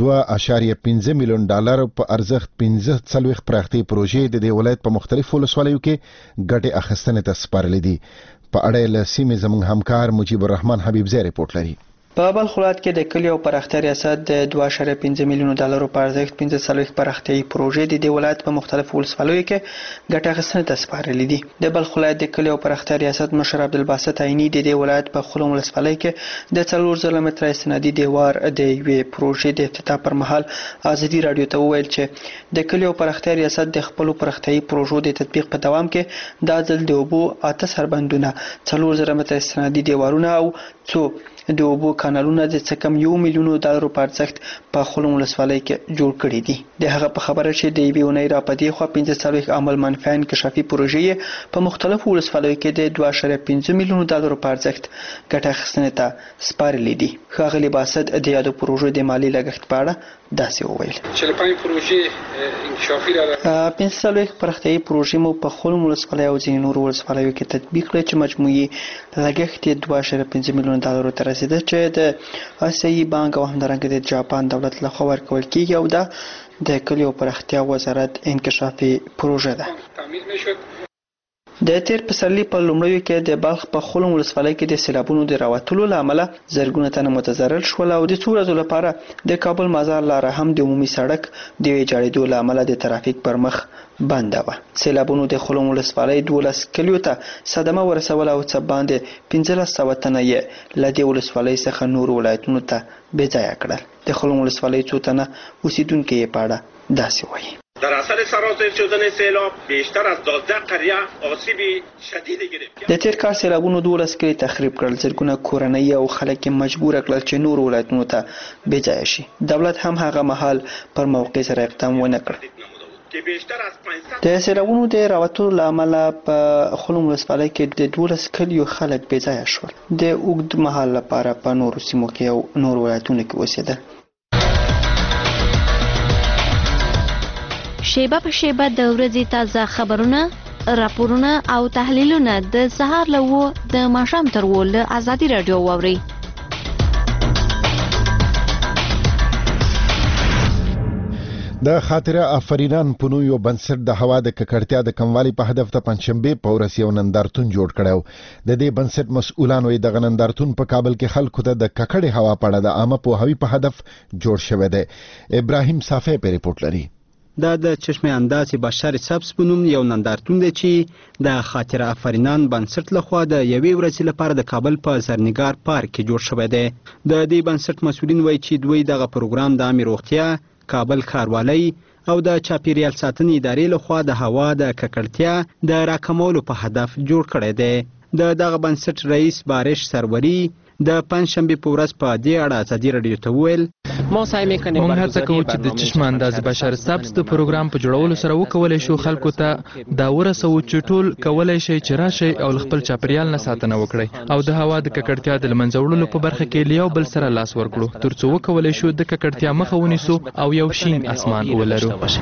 Speaker 3: 2.15 میلیون ډالر په ارزښت 15 پراختي پروژې د دې ولایت په مختلفو ولسوالیو کې ګټه اخیستنې ته سپارلې دي په اړه له سیمې زموږ همکار مجيب الرحمن حبیبزی ریپورت لري
Speaker 15: په بلخ ولایت کې د کلیو پراختیا ریاست د 2.15 میلیون ډالرو په ارزښت 15 پراختي پروژې د دې ولایت په مختلفو ولسوالیو کې ګټه اخیستنې ته سپارلې دي د بلخ ولایت د کلیو پراختیا ریاست مشر عبدالباسط عینی د دې ولایت په خلوم ولسوالۍ کې د 4 متره استنادي دیوار د یوې پروژې د افتتاح پر مهال ازادي رادیو ته وویل چې د کلیو پراختیا ریاست د خپل پراختي پروژو د تطبیق په دوام کې د ځل د اوبو 8 سربندونه 4 متره استنادي دیوارونه او څو د اوبو کانالونه د څه کم 1 میلیون ډالر په ارزښت په خلوم ولسوالۍ کې جوړ کړي دي د هغه په خبره چې د یوې اونۍ را پدې خو 15 عمل منفعه انکشافي پروژې په مختلفو ولسوالیو کې د 2.15 میلیون ډالر په ارزښت ګټه اخیستنې ته سپارلې دي ښاغلي باسط د یادو پروژو د مالی لګښت په اړه داسې وویل
Speaker 16: چې لپاره پروژې انکشافي را
Speaker 15: 15 پراختیايي پروژې مو په خلوم ولسوالۍ او ځینې نورو ولسوالیو کې تطبیق کړي چې مجموعي لګښت یې 2.15 میلیون ډالر ته رسیده چې د آسیایي بانک او همدارنګه د جاپان دولت لخوا ورکول کیږي او دا د کلیو پراختیا وزارت انکشافي پروژه ده د تیر پسرلي په لومړیو کې د بلخ په خلوم ولسوالۍ کې د سیلابونو د راوتلو له امله زرګونه تنه متضرر شول او د څو ورځو لپاره د کابل مزار لاره هم د عمومي سړک د ویجاړېدو له امله د ترافیک پر مخ بنده وه سیلابونو د خلوم ولسوالۍ 12 کلیو ته صدمه ورسوله او څه باندې 1500 تنه یې له دې ولسوالۍ څخه نور ولایتونو ته بېځایه کړل د خلوم ولسوالۍ څو تنه اوسیدونکي یې په اړه داسې وایي
Speaker 17: در اثر سرازیر شدن سیلاب بیشتر از 12 قریه آسیب شدید گرفت.
Speaker 15: د تیر کال سیلابونو 12 کلی تخریب کړل زرګونه کورنۍ او خلک مجبور کړل چې نور ولایتونو ته بېځایه شي دولت هم هغه مهال پر موقع سره اقدام ونه کړ د سیلابونو د راوتلو له امله په خلوم ولسوالۍ کې د 12 کلیو خلک بېځایه شول د اوږد مهال لپاره په نورو سیمو کې او نور ولایتونو کې اوسېدل
Speaker 18: شیبه په شیبه د ورځې تازه خبرونه راپورونه او تحلیلونه د سهار له د ماښام تر له ازادي رادیو واوري
Speaker 3: د خاطره افرینان په نوو بنسټ د هوا د ککړتیا د کموالي په هدف ته پنځشنبه په ورځ یو نندارتون جوړ کړو د دې بنسټ مسؤلانو د نندارتون په کابل کې خلکو ته د ککړې هوا په اړه د عامه پوهاوي په هدف جوړ شوی دی ابراهیم صافی په ریپورت لري
Speaker 19: دا د چشمه انداز بشر سبز په نوم یو نندارتون دی چې د خاطره افرینان بنسټ لخوا د یوې ورځې لپاره د کابل په زرنګار پارک کې جوړ شوی دی د دې بنسټ مسؤلین وایي چې دوی دغه پروګرام د عامه روغتیا کابل ښاروالۍ او د چاپیریال ساتنې ادارې لخوا د هوا د ککړتیا د راکمولو په هدف جوړ کړی دی د دغه بنسټ رئیس بارش سروري د پنځشنبه په ورځ په دې اړه ازادي رادیو ته وویل
Speaker 5: موږ هڅه کوو چې د چشمه انداز بشر سبز د پروګرام په جوړولو سره وکولای شو خلکو ته دا ورسو چې ټول کولای شي چې راشي او خپل چاپیریال نه ساتنه وکړي او د هوا د ککړتیا د لمنځه وړلو په برخه کې لیو بل سره لاس ورکړو ترڅو وکولای شو د ککړتیا مخه ونیسو او یو شین اسمان ولرو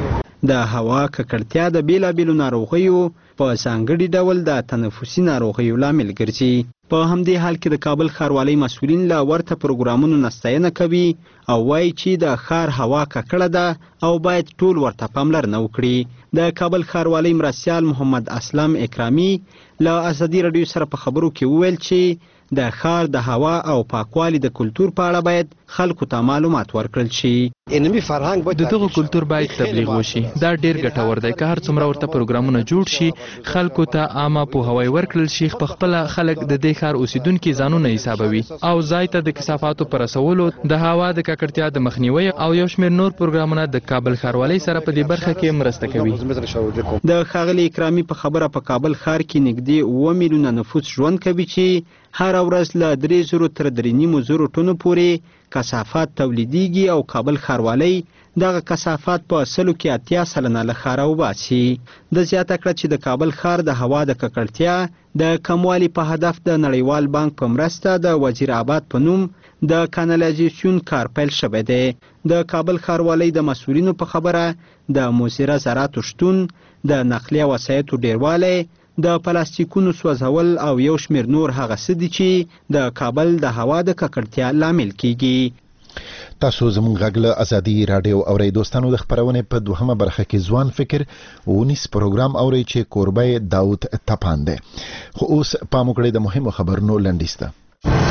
Speaker 19: د هوا ککړتیا د بیلابیلو ناروغیو په ځانګړي ډول د تنفسي ناروغیو لامل ګرځي. په همدې حال کې د کابل ښاروالۍ مسؤلین له ورته پروګرامونو نه ستاینه کوي او وایي چې د ښار هوا ککړه ده او باید ټول ورته پاملرنه وکړي. د کابل ښاروالۍ مرستیال محمد اسلم اکرامي له ازادي راډیو سره په خبرو کې وویل چې د ښار د هوا او پاکوالي د کلتور په اړه باید خلکو ته معلومات ورکړل شي.
Speaker 5: د دغه کلتور باید تبلیغ وشي. دا ډیر ګټور دی که هر څومره ورته پروګرامونه جوړ شي، خلکو ته عامه پوهاوی ورکړل شي، په خپل خلک د دې ښار اوسیدونکي ځانونه حسابوي او ځای ته د کثافاتو په رسولو، د هوا د ککړتیا د مخنیوي او یو شمېر نور پروګرامونه د کابل ښاروالۍ سره په دې برخه کې مرسته کوي.
Speaker 19: د ښاغلي اکرامي په خبره په کابل ښار کې نږدې 7 میلیونه نفوس ژوند کوي چې هر ورځ له 300 تر 3.5 ټنو پورې کثافات تولیدیږي او کابل ښاروالۍ دغه کثافات په 80 سلنه له ښاره وباسي. د زیاته کړه چې د کابل ښار د هوا د ککړتیا د کموالي په هدف د نړیوال بانک په مرسته د وزیر آباد په نوم د کانالیزیشن کار پیل شوی دی. د کابل ښاروالۍ د مسؤلینو په خبره د مؤثره زراعتو شتون، د نقلیه وسایطو ډیروالی، د پلاستیکونو سوځول او یو شمېر نور هغه څه دي چې د کابل د هوا د ککړتیا لامل کیږي.
Speaker 3: تاسو زموږ غږ له ازادي راډیو اورئ. دوستانو، د خپرونې په دوهمه برخه کې ځوان فکر ونیس پروګرام اورئ چې کوربه داود تپان دی. خو اوس پام وکړئ د مهمو خبرونو لنډیز ته.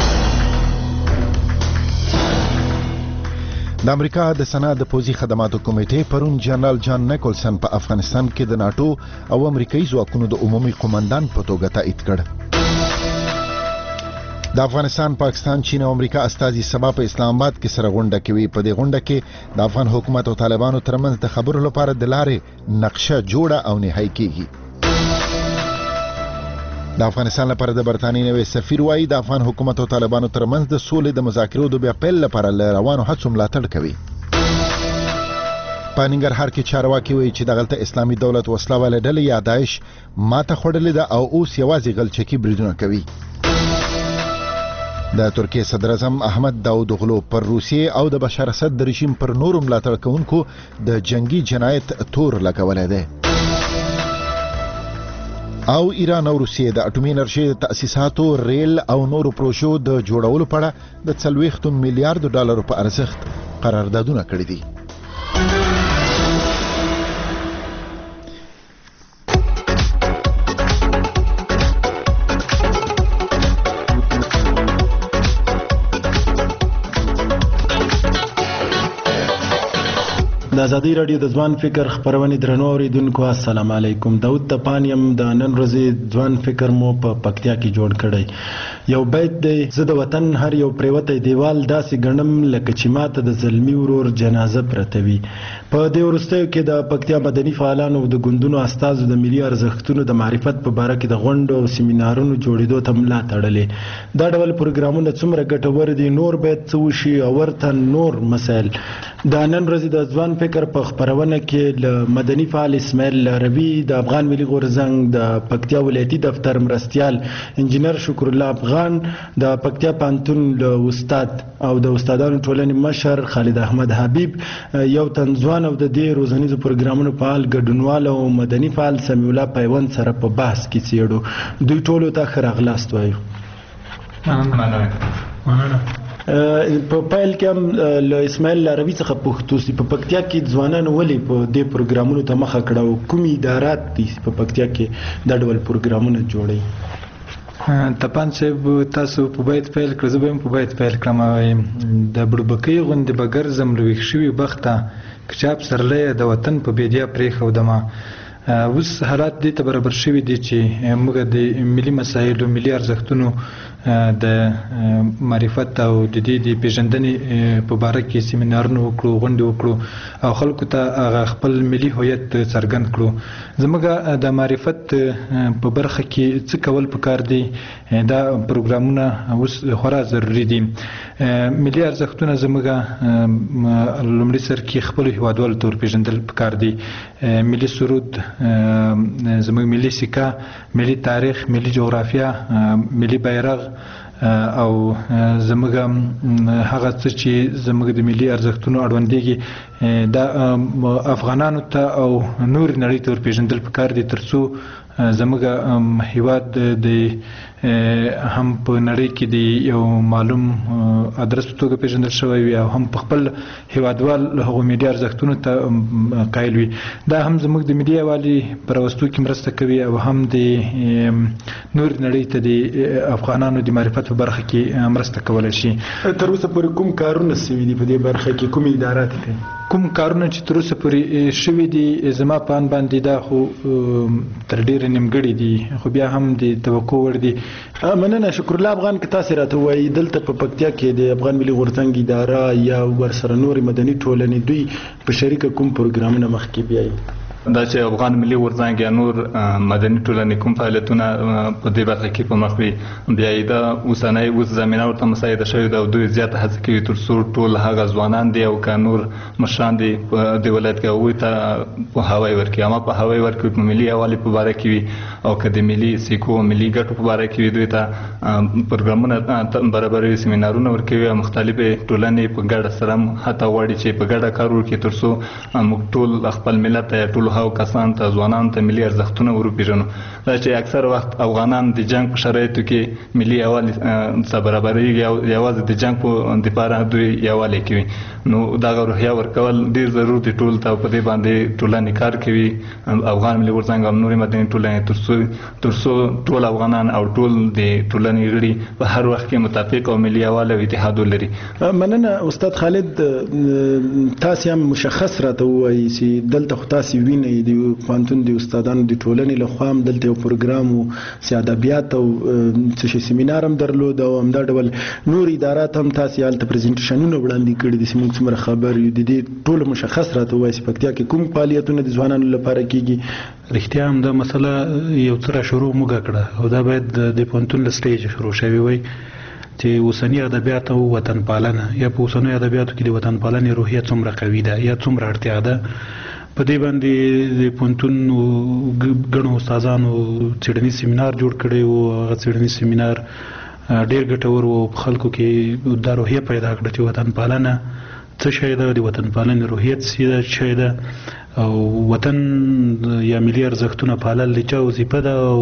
Speaker 3: د امریکا د سنا د پوځي خدماتو کمیټې پرون جنرال جان نیکولسن په افغانستان کې د ناتو او امریکایي ځواکونو د عمومي قومندان په توګه تایید کړ. د افغانستان، پاکستان، چین او امریکا استازي سبا په اسلام آباد کې سره غونډه کوي. په دې غونډه کې د افغان حکومت او طالبانو ترمنځ د خبرو لپاره د لارې نقشه جوړه او نهایی کیږي. د افغانستان لپاره د برتانیې نوی سفیر وایي د افغان حکومت او طالبانو ترمنځ د سولې د مذاکرو د بیا پیل لپاره له روانو هڅو ملاتړ کوي. په ننګرهار کې چارواکي وایي چې دغلته اسلامي دولت وسله والې ډلې یا داعش ماته خوړلې ده او اوس یوازې غلچکي بریدونه کوي. د ترکیې صدر اعظم احمد داود اوغلو پر روسیې او د بشار اسد د رژیم پر نورو ملاتړ کوونکو د جنگي جنایت تور لګولی دی. او ایران او روسیې د اټومي انرژي تاسیساتو، ریل او نورو پروژو د جوړولو په اړه د 40 میلیارډ ډالرو په ارزښت قراردادونه کړي دي.
Speaker 20: د ازادي راډیو د ځوان فکر خبرونه درنو اوریدونکو السلام علیکم. داود تپان یم. د نن ورځې ځوان فکر مو په پکتیا کې جوړ کړی. یو بیت دی: زه د وطن هر یو پریوتی دیوال داسې ګڼم لکه چې ماته د زلمی ورور جنازه پرته وي. په دې وروستیو کې د پکتیا مدني فعالانو او د ګوندونو استازو د ملي ارزښتونو د معرفت په باره کې د غونډو او سیمینارونو جوړېدو ته ملا تړلې. دا ډول پروګرامونه څومره ګټور دي، نور باید څه وشي او ورته نور مسایل. د نن ورځې د ځوان فکر په خبرونه کې له مدني فعال اسماعیل عربي، د افغان ملي غورځنګ د پکتیا ولایتي دفتر مرستیال انجینر شکر الله افغان، د پکتیا پانتون له استاد او د استادانو ټولنې مشر خالد احمد حبیب، یو تن ځوان او د دې روزنیزو پروګرامونو فعال ګډونوال او مدني فعال سمیع الله پیوند سره په بحث کې څیړو. دوی ټولو ته ښه راغلاست وایو. په پیل کې هم له اسماعیل عربي څخه پوښتنه وشي په پکتیا کې ځوانانو ولې په دې پروګرامونو ته مخه کړه او کومې ادارات دي په پکتیا کې دا ډول پروګرامونه جوړوي؟
Speaker 21: تپان صاحب، تاسو په بیت پیل کړ، زه به هم په بیت پیل کړم. د بډوبکۍ غوندې به ګرځم له ویښ شوي بخته که چا پسرلی د وطن په بیدیا پرېښودمه. اوس حالات دې ته برابر شوي دي چې موږ د ملي مسایلو، ملي ارزښتونو د معرفت او د دې د پیژندنې په باره کې سیمینارونه وکړو، غونډې وکړو او خلکو ته هغه خپل ملي هویت څرګند کړو. زموږ د معرفت په برخه کې څه کول پکار دي، دا پروګرامونه اوس خورا ضروري دي. ملي ارزښتونه زموږ لومړي سر کې خپل هیوادوالو ته ورپېژندل پکار دي. ملي سرود، زموږ ملي سکه، ملي تاریخ، ملي جغرافیه، ملي بیرغ، او زموږ هغه څه چې زموږ د ملي ارزښتونو اړوندېږي دا افغانانو ته او نور نړۍ ته ورپېژندل پکار دي ترڅو زموږ هیواد د هم په نړۍ کې د یو معلوم ادرس په توګه پیژندل شوی وي او هم په خپل هیوادوال هغو ملي ارزښتونو ته قایل وي. دا هم زموږ د ملي یووالي په راوستو کې مرسته کوي او هم د نور نړۍ ته د افغانانو د معرفت په برخه کې مرسته کولی شي.
Speaker 20: تر اوسه پورې کوم کارونه سوي دي په دې برخه کې؟ کوم ادارات کوي؟
Speaker 21: کوم کارونه چې تر اوسه پورې شوي دي زما په اند باندې دا خو تر ډېره نیمګړي دي، خو بیا هم د توقع وړ دي.
Speaker 20: مننه. شکر الله افغان که تاسې راته ووایي دلته په پکتیا کې د افغان ملي غورځنګ اداره یا ورسره نورې مدني ټولنې دوی په شریکه کوم پروګرامونه مخکې بیایي؟
Speaker 1: دا چې افغان ملي غورځنګ یا نور مدني ټولنې کوم فعالیتونه په دې برخه کې په مخ وړي، بیا یې دا اوس زمینه ورته مساعده شوې ده او دوی زیاته هڅه کوي تر څو ټول هغه ځوانان دي او که نور مشران دي په دې ولایت کې هغوی ته پوهاوی ورکړي، اما پوهاوی ورکړي په ملي یووالي په باره کې وي او که د ملي سیکو ملي ګټو په باره کې وي دوی ته پروګرامونه برابروي، سیمینارونه ورکوي او مختلفې ټولنې په ګډه سره حتی غواړي چې په ګډه کار وکړي تر څو موږ ټول خپل ملت ته ټول هغو کسان ته ځوانانو ته ملي ارزښتونه وروپېژنو. دا چې اکثر وخت افغانان د جنګ په شرایطو کې ملي یووالي ته برابرېږي او یوازې د جنګ په دپاره دوی یووالی کوي، نو دغه روحیه ورکول ډېر ضرور دي ټول ته او په دې باندې ټولنې کار کوي افغان ملي غورځنګ او نورې مدني ټولنې تر څو ټول افغانان او ټول د ټولنې غړي په هر وخت کې متفق او ملي یووالی او اتحاد ولري.
Speaker 20: مننه. استاد خالد، تاسې هم مشخص راته ووایي چې دلته خو تاسې وینئ د پوهنتون د استادانو د ټولنې لخوا هم دلته یو پروګرام و چې ادبیات او څه شي سیمینار هم درلود او همدا ډول نور ادارات هم تاسې هلته پریزنټیشنونه وړاندې کړي دي چې موږ څومره خبر یو. د دې ټولو مشخص راته ووایي چې پکتیا کې کوم فعالیتونه د ځوانانو لپاره کیږي؟
Speaker 21: رښتیا هم دا مسله یو څه را شروع موږ کړه او دا باید د پوهنتون له سټیجه شروع شوی وای چې اوسني ادبیات او وطن پالنه یا په اوسنیو ادبیاتو کې د وطن پالنې روحیه څومره قوي ده یا څومره اړتیا ده. په دې باندې د پوهنتون ګڼو استادانو څېړنیز سیمینار جوړ کړی و. هغه څېړنیز سیمینار ډېر ګټور و، په خلکو کې دا روحیه پیدا کړه چې وطن پالنه څه شی ده، د وطن پالنې روحیت څه شی ده او وطن یا ملي ارزښتونه پالل د چا وظیفه ده او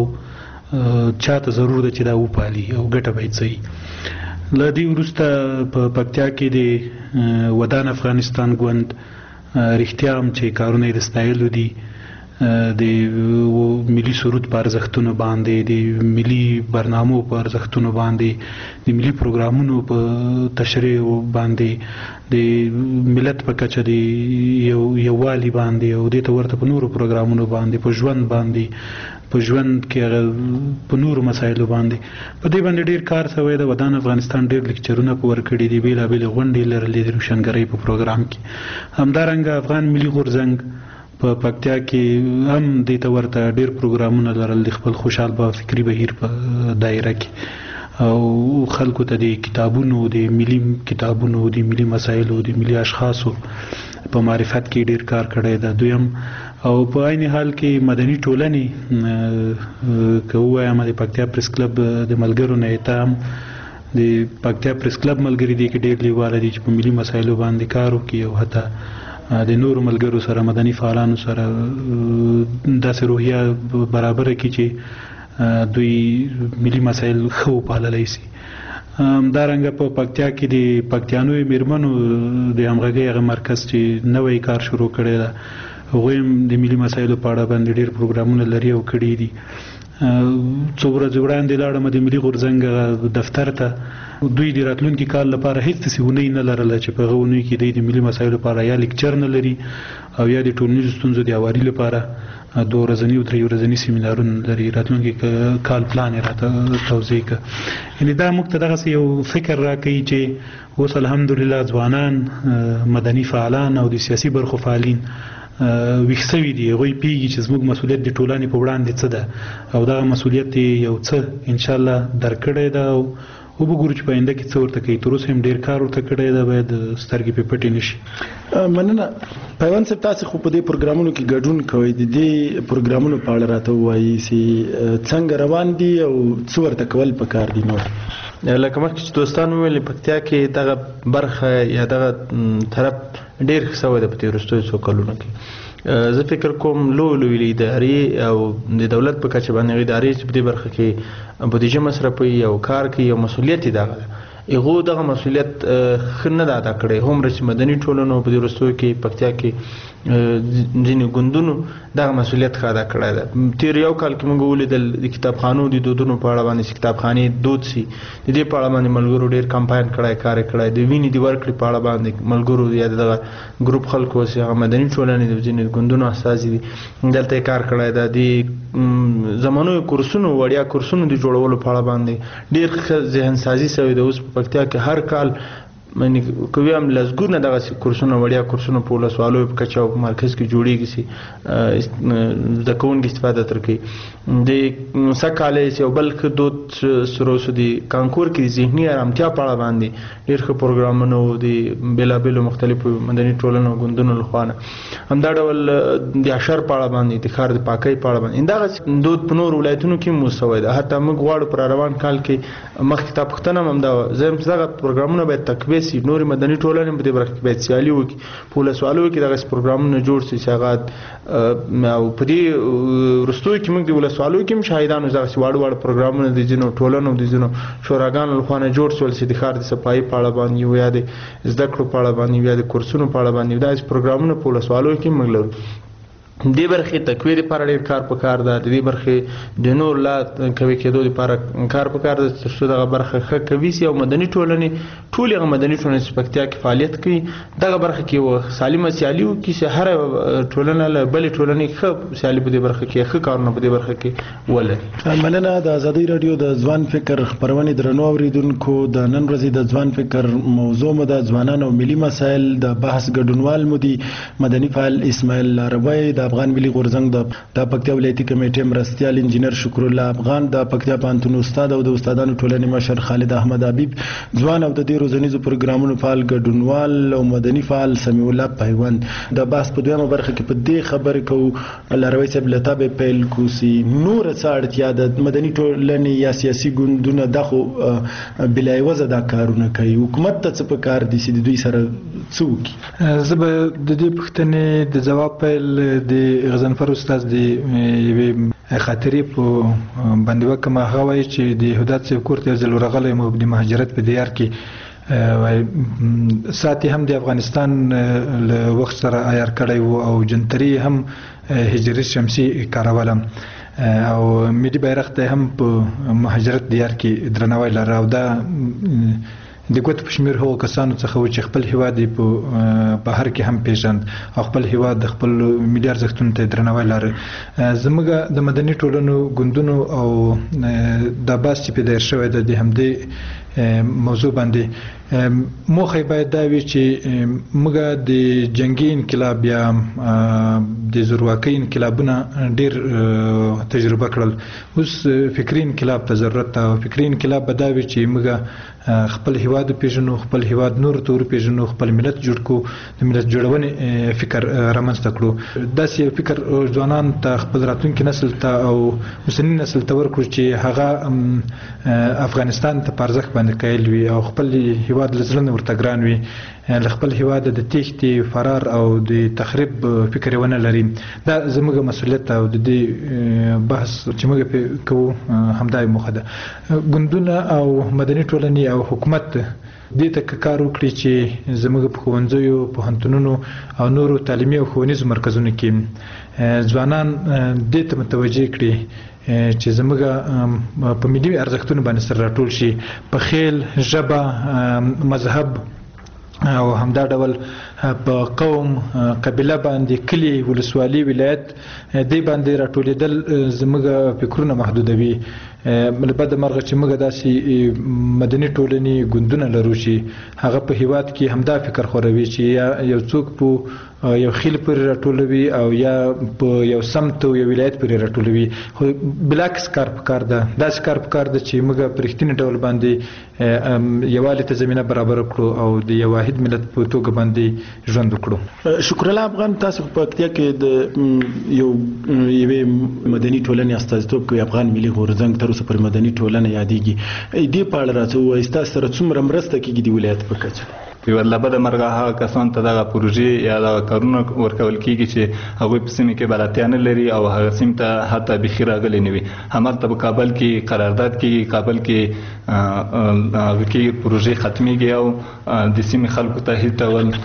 Speaker 21: چاته ضرور ده چې دا وپالي او ګټه باید څه وي. له دې وروسته په پکتیا کې د ودان افغانستان ګوند رښتیا هم چې کارونه یې د ستایلو دي، د ملي سرود په ارزښتونو باندې، د ملي برنامو په ارزښتونو باندې، د ملي پروګرامونو په تشریح باندې، د ملت په کچه د یووالي باندې او دې ته ورته په نورو پروګرامونو باندې، په ژوند باندې، په ژوند کې په نورو مسایلو باندې په دې باندې ډېر کار شوی دی. ودان افغانستان ډېر لیکچرونه ورکړي دي، بېلابېلې غونډې لرلې د روشنګرۍ په پروګرام کې. همدارنګه افغان ملي غورځنګ په پکتیا کې هم دې ته ورته ډېر پروګرامونه لرل د خپل خوشحال به فکري بهیر په دایره کې او خلکو ته د کتابونو، د ملي کتابونو، د ملي مسایلو، د ملي اشخاصو په معرفت کې ډېر کار کړی دی. دویم او په عین حال کې مدني ټولنې که ووایم د پکتیا پریس کلب د ملګرو نه یې ته هم د پکتیا پریس کلب ملګري دي کې ډېر لیواله دي چې په ملي مسایلو باندې کار وکړي او حتی د نورو ملګرو سره مدني فعالانو سره داسې روحیه برابره کړي چې دوی ملي مسایل ښه وپاللی شي. همدارنګه په پکتیا کې د پکتیانو میرمنو د همغږۍ هغه مرکز چې نوی کار شروع کړی ده، هغوی هم د ملي مسایلو په اړه باندې ډېر پروګرامونه لري او کړي دي. څو ورځې وړاندې لاړم د ملي غورځنګ دفتر ته، دوی د راتلونکي کال لپاره هیڅ داسې اونۍ نه لرله چې په هغه اونۍ کې دوی د ملي مسایلو لپاره یا لیکچر نه لري او یا د ټولنیزو ستونزو د هواري لپاره 2 ورځني او 3 ورځني سیمینارونه لري. راتلونکي کال پلان یې راته توضیح کړه. یعنې دا موږ ته دغسې یو فکر راکوي چې اوس الحمدلله ځوانان، مدني فعالان او د سیاسي برخو فعالین ویښ سوي دي. هغوی پوهېږي چې زموږ مسؤلیت د ټولنې په وړاندې څه ده او دغه مسؤلیت یې یو څه انشاءالله درکړی ده او وګورو چې په آینده کې څه ورته کوي. تر اوسه هم ډېر کار ورته کړی ده، باید سترګې پرې پټې نه شي.
Speaker 20: مننه. پیوند صاحب، تاسې خو په دې پروګرامونو کې ګډون کوئ، د دې پروګرامونو په اړه راته ووایي چې څنګه روان دي او څه ورته کول پکار دي نور؟
Speaker 21: لکه مخکې چې دوستان وویل پکتیا کې دغه برخه یا دغه طرف ډېر ښه سوی ده په تېرو وروستیو څو کلونو کې. زه فکر کوم لوی ادارې او د دولت په کچه باندې ادارې چې په دې برخه کې بودیجه مصرفوي او کار کوي او مسؤلیت یې دغه ده، هغو دغه مسؤلیت ښه نه ده ادا کړی. هومره چې مدني ټولنو په دې وروستیو کې پکتیا کې ځینې ګوندونو دغه مسؤلیت ښه ادا کړی ده. تېر یو کال کې موږ ولیدل د کتابخانو د دودونو په اړه باندې چې کتابخانې دود سي، د دې په اړه باندې ملګرو ډېر کمپاین کړی، کار یې کړی. د وینې د ورکړې په اړه باندې ملګرو یا دغه ګروپ خلکو چې هغه مدني ټولنې د ځینې ګوندونو استازي دي دلته یې کار کړی ده. د زمانو کورسونو وړیا کورسونو د جوړولو په اړه باندې ډېر ښه ذهن سازي سوی ده. اوس په پکتیا کې هر کال کوي هم لزګونه دغه کورسونه وړیا کورسونه په ولسوالو په کچه او په مرکز کې جوړیږي چې زده کوونکي استفاده تر کوي. د سکالې یو بل ښه دود سروسو د کانکور کې ذهني ارامتیا په اړه باندې ډېر ښه پروګرامونه د بېلابېلو مختلفو مدني ټولنو ګوندونو لخوا نه همدا ډول د اشر په اړه باندې د ښار د پاکۍ په اړه باندې دغه دود په نورو ولایتونو کې هم وسوی ده. حتی موږ غواړو پر روان کال کې مخکې تا پوښتنه هم همدا وه، زه هم چې دغه پروګرامونه باید تقویه سي، نورې مدني ټولنې په دې برخه کې باید سیالي وکړي، په ولسوالو کې دغسې پروګرامونه جوړ سي چې هغه او په دې وروستیو کې موږ د ولسوالو کې هم شاهدانو دغسې واړه پروګرامونه د ځینو ټولنو د ځینو شوراګانو لخوا نه جوړ شول چې د ښار د صفایي په اړه باندې یا د زده کړو په اړه باندې یا د کورسونو په اړه باندې داسې پروګرامونه په ولسوالو کې موږ لرو. دې برخې تقویې لپاره ډېر کار پکار ده، د دې برخې د نور لا قوي کېدو لپاره کار پکار ده تر څو دغه برخه ښه قوي سي او مدني ټولنې ټولې هغه مدني ټولنې چې پکتیا کې فعالیت کوي دغه برخه کې یوه سالمه سیالي وکړي چې هره ټولنه له بلې ټولنې ښه سیالي په دې برخه کې ښه کارونه په دې برخه کې ولري.
Speaker 20: مننه. د ازادي راډیو د ځوان فکر خپرونې درنو اوریدونکو، د نن ورځې د ځوان فکر موضوع مو د ځوانانو او ملي مسایل د بحث ګډونوال مو دي مدني فعال اسماعیل لاروی، د افغان ملي غورځنګ د پکتیا ولایتي کمیټې مرستیال انجینر شکر الله افغان، د پکتیا پوهنتون استاد او د استادانو ټولنې مشر خالد احمد حبیب، ځوان او د دې روزنیزو پروګرامونو فعال ګډونوال او مدني فعال سمیع الله پیوند. د بحث په دویمه برخه کې په دې خبرې کوو لاروی صاحب له تا به پیل کوسي نور څه اړتیا د مدني ټولنې یا سیاسي ګوندونه د خو بلایوزه دا کارونه کوي، حکومت ته څه په کار دي چې د دوی سره څه وکړي؟
Speaker 21: زه به د دې پوښتنې د ځواب پیل د غضنفر استاد د یوې خاطرې په باندې وکړم. هغه وایي چې د هدات صاحب کور ته یو ځل ورغلی یم د مهاجرت په دیار کې ساعت هم د افغانستان له وخت سره عیار کړی و او جنتري هم هجري شمسي کاروله او ملي بیرغ ته هم په مهاجرت دیار کې درناوی لره او دا د ګوتو په شمېر هغو کسانو څخه و چې خپل هیواد یې په بهر کې هم پیژند او خپل هیواد د خپل ملي ارزښتونو ته درناوی لري. زموږ د مدني ټولنو ګوندونو او دا بحث چې پیدا شوی ده د همدې موضوع باندې موخه باید دا وي چې موږ د جنگي انقلاب یا د زورواکۍ انقلابونه ډېر تجربه کړل. اوس فکري انقلاب ته ضرورت ده او فکري انقلاب به دا وي چې موږ خپل هیواد پیژنو، خپل هیواد نور تور پیژنو، خپل ملت جوړ کړو، د ملت جوړونې فکر رامنځته کړو. داسې یو فکر ځوانان ته خپل راتلونکي نسل ته او اوسني نسل ته ورکړو چې هغه افغانستان ته په ارزښت باندې قایل وي او خپل هیواد له زړه نه ورته ګران وي، له خپل هیواد د تېښتې فرار او د تخریب فکر ونه لري. دا زموږ مسؤلیت او د دې بحث چې موږ پې کوو همدا موخه ده. ګوندونه او مدني ټولنې او حکومت دې ته کار وکړي چې زموږ په ښوونځیو، پوهنتونونو او نورو تعلیمي او ښوونیزو مرکزونو کې ځوانان دې ته متوجه کړي چې زموږ په ملي ارزښتونو باندې سره راټول شي، په خیل، ژبه، مذهب او همدا ډول په قوم، قبیله باندې، کلی، ولسوالي، ولایت دې باندې راټولېدل زموږ فکرونه محدودوي. له بده مرغه چې موږ داسې مدني ټولنې ګوندونه لرو چې هغه په هیواد کې همدا فکر خوروي چې یا یو څوک په یو خیل پورې راټولوي او یا په یو سمت او یو ولایت پورې راټولوي. خو بلاکس کار پکار ده، داسې کار پکار ده چې موږ په رښتیني ډول باندې یووالي ته زمینه برابر کړو او د یو واحد ملت په توګه باندې ژوند وکړو.
Speaker 20: شکر الله افغان، تاسو په پکتیا کې د یوې مدني ټولنې استازیتوب کوي، افغان ملي غورځنګ تر اوسه پر مدني ټولنه یادېږي. دې په اړه راته ووایئ تاسو سره څومره مرسته کېږي د ولایت په کچه؟
Speaker 1: په یوه لبه د مرګه هغه کسان ته دغه پروژې یا دغه کارونه ورکول کېږي چې هغوی په سیمې کې بلدتیا نه لري او هغه سیمې ته حتی بیخي راغلي نه وي. همالته په کابل کې قرارداد کېږي، کابل کې هغه کې پروژې ختمېږي او د سیمې خلکو ته هېڅ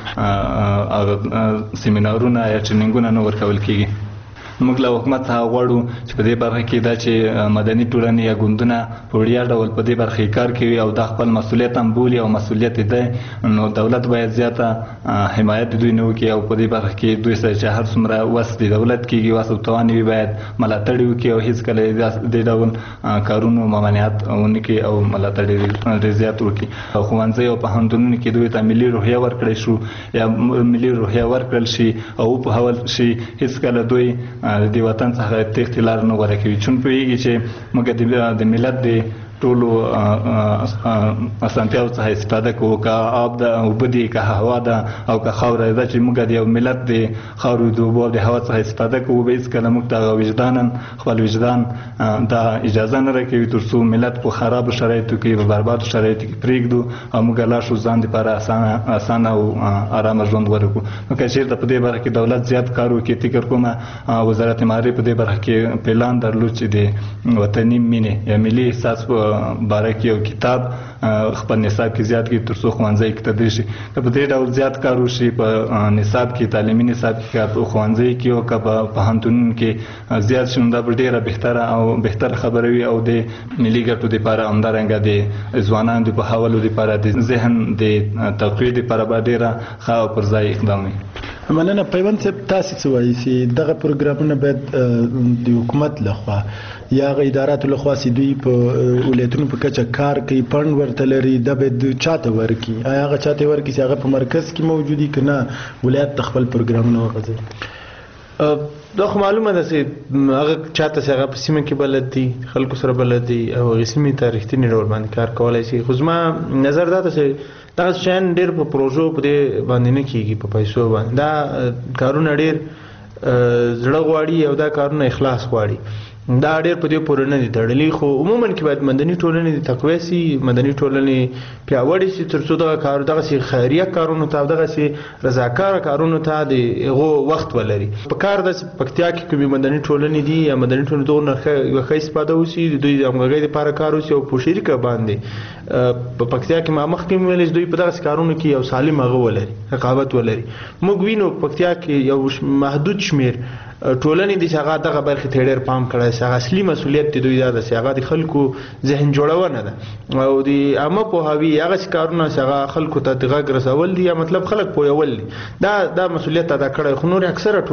Speaker 1: ډول سیمینارونه یا ټریننګونه نه ورکول کېږي. موږ له حکومت څخه غواړو چې په دې برخه کې دا چې مدني ټولنې یا ګوندونه په وړیا ډول په دې برخه کې کار کوي او دا خپل مسؤلیت هم بولي او مسؤلیت دی، نو دولت باید زیاته حمایت دوی نه وکړي او په دې برخه کې دوی سره چې هر څومره وس د دولت کېږي وس او توان وي باید ملاتړ وکړي او هېڅکله دې ډول کارونو ممانعت ونه کړي او ملاتړ ډېر زیات وکړي. ښوونځي او پوهنتونونو کې دوی ته ملي روحیه ورکړی شو یا ملي روحیه ورکړل شي او وپوهول شي، هېڅکله دوی د وطن څخه تېښتې لار نه غوره کوي. چون پوهېږي چې موږ د ملت د ټولو اسانتیاو څخه استفاده کوو، که آب ده، اوبه دي، که هوا ده او که خاوره ده، چې موږ د یو ملت د خاورو د اوبو او د هوا څخه استفاده کوو، به هېڅکله موږ ته وجدانا خپل وجدان دا اجازه نه راکوي تر څو ملت په خرابو شرایطو کې په بربادو شرایطو کې پرېږدو او موږ لا شو ځان دپاره اسانه او ارامه ژوند غوره کړو. نو که چېرته په دې برخه کې دولت زیات کار وکړي، فکر کوم وزارت معارف په دې برخه کې پلان درلود چې د وطني مینې یا ملي احساس باره کې یو کتاب خپل نصاب کې زیات کړي تر څو ښوونځی کې تدریس شي. که په دې ډول زیات کار وشي په نصاب کې، تعلیمي نصاب کې، که په ښوونځي کې او که په پوهنتونونو کې زیات شي، نو دا به ډېره بهتره او بهتره خبره وي او د ملي ګټو دپاره همدارنګه د ځوانانو د پوهولو دپاره د ذهن د تقویې دپاره به ډېره ښه او پر ځای اقدام وي.
Speaker 20: مننه. پیوند صاحب، تاسو څه وایي چې دغه پروګرامونه باید د حکومت لخوا یا هغه اداراتو لخوا چې دوی په ولایتونو په کچه کار کوي پند ورته لري، دا باید چاته ورکړي؟ آیا هغه چاته ورکړي چې هغه په مرکز کې موجود وي که نه ولایت ته خپل پروګرامونه وغځوي؟
Speaker 2: دا خو معلومه ده چې هغه چاته چې هغه په سیمه کې بلد دي، خلکو سره بلد دي او هغې سیمې ته رښتینې ډول باندې کار کولی شي. خو زما نظر دا ده چې دغه شیان ډېر په پروژو په دې باندې نه کېږي، په پیسو باندې. دا کارونه ډېر زړه غواړي او دا کارونه اخلاص غواړي. دا ډېر په دې پورې نه دي تړلي، خو عموما کې باید مدني ټولنې د تقویه سي، مدني ټولنې پیاوړې سي تر څو دغسې خیریه کارونو ته او دغسې رضاکاره کارونو ته د هغو وخت ولري. په کار داسې پکتیا کې کومې مدني ټولنې دي یا مدني ټولنې دغو یوه ښه استفاده وسي، د دوی د همغږۍ دپاره کار وسي او په شریکه باندې په پکتیا کې ما مخکې مې ویلې چې دوی په دغسې کارونو کې یو سالم هغه ولري، رقابت ولري. موږ وینو پکتیا کې یو محدود شمېر ټولنې دي چې هغه دغه برخې ته ډېر پام کړی چې هغه اصلي مسؤلیت د دوی دا ده چې هغه د خلکو ذهن جوړونه ده او د عامه پوهاوي هغسې کارونه چې هغه خلکو ته د غږ رسول دي یا مطلب خلک پوهول دي، دا مسؤلیت ادا کړی. خو نور اکثریت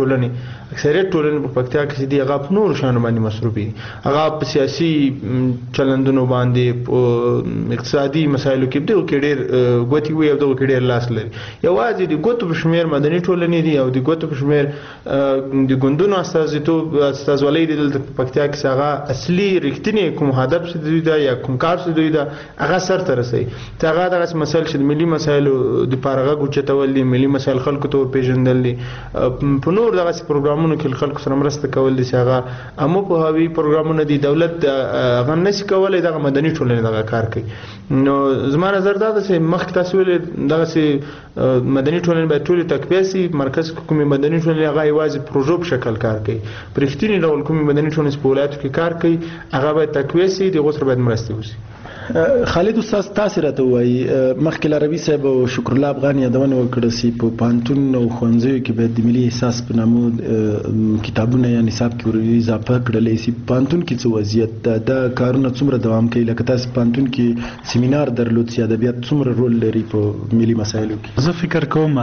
Speaker 2: ټولنې په پکتیا کې چې دي هغه په نورو شیانو باندې مصروف دي، هغه په سیاسي چلندونو باندې، په اقتصادي مسایلو کې دغو کې ډېر ګوتې وي او دغو کې ډېر لاس لري. یوازې د ګوتو په شمېر مدني ټولنې دي او د ګوتو په شمېر د ګوندونو استازولۍ دي دلته په پکتیا کې چې هغه اصلي رښتینې کوم هدف چې دوی ده یا کوم کار چې دوی ده هغه سرته رسوي. چې هغه دغسې مسایل چې د ملي مسایلو دپاره غږ اوچتول دي، ملي مسایل خلکو ته ورپېژندل دي، په نور دغسې پروګرامونو کې خلکو سره مرسته کول دي چې هغه عامه پوهاوي پروګرامونه دي. دولت هغه نشي کولی دغه مدني ټولنې دغه کار کوي. نو زما نظر دا ده چې مخکې تاسو ویلې دغسې مدني ټولنې باید ټولې تقویه سي. مرکز کې کومې مدني ټولنې هغه یوازې پروژو په شکل کار کوي، په رښتینې ډول کومې مدني ټولنې په ولایتو کې کار کوي هغه باید تقویه سي، د هغو سره باید مرستې وشي.
Speaker 20: خالد استاد، تاسو راته وایي مخکې لاروي صاحب او شکر الله افغان یادونه وکړه چې په پوهنتون او ښوونځیو کې باید د ملي احساس په نامه کتابونه یا نصاب کې اضافه کړلی شي. پوهنتون کې څه وضعیت ده؟ دا کارونه څومره دوام کوي؟ لکه تاسو پوهنتون کې سیمینار درلود چې ادبیات څومره رول لري په ملي مسایلو کې؟
Speaker 22: زه فکر کوم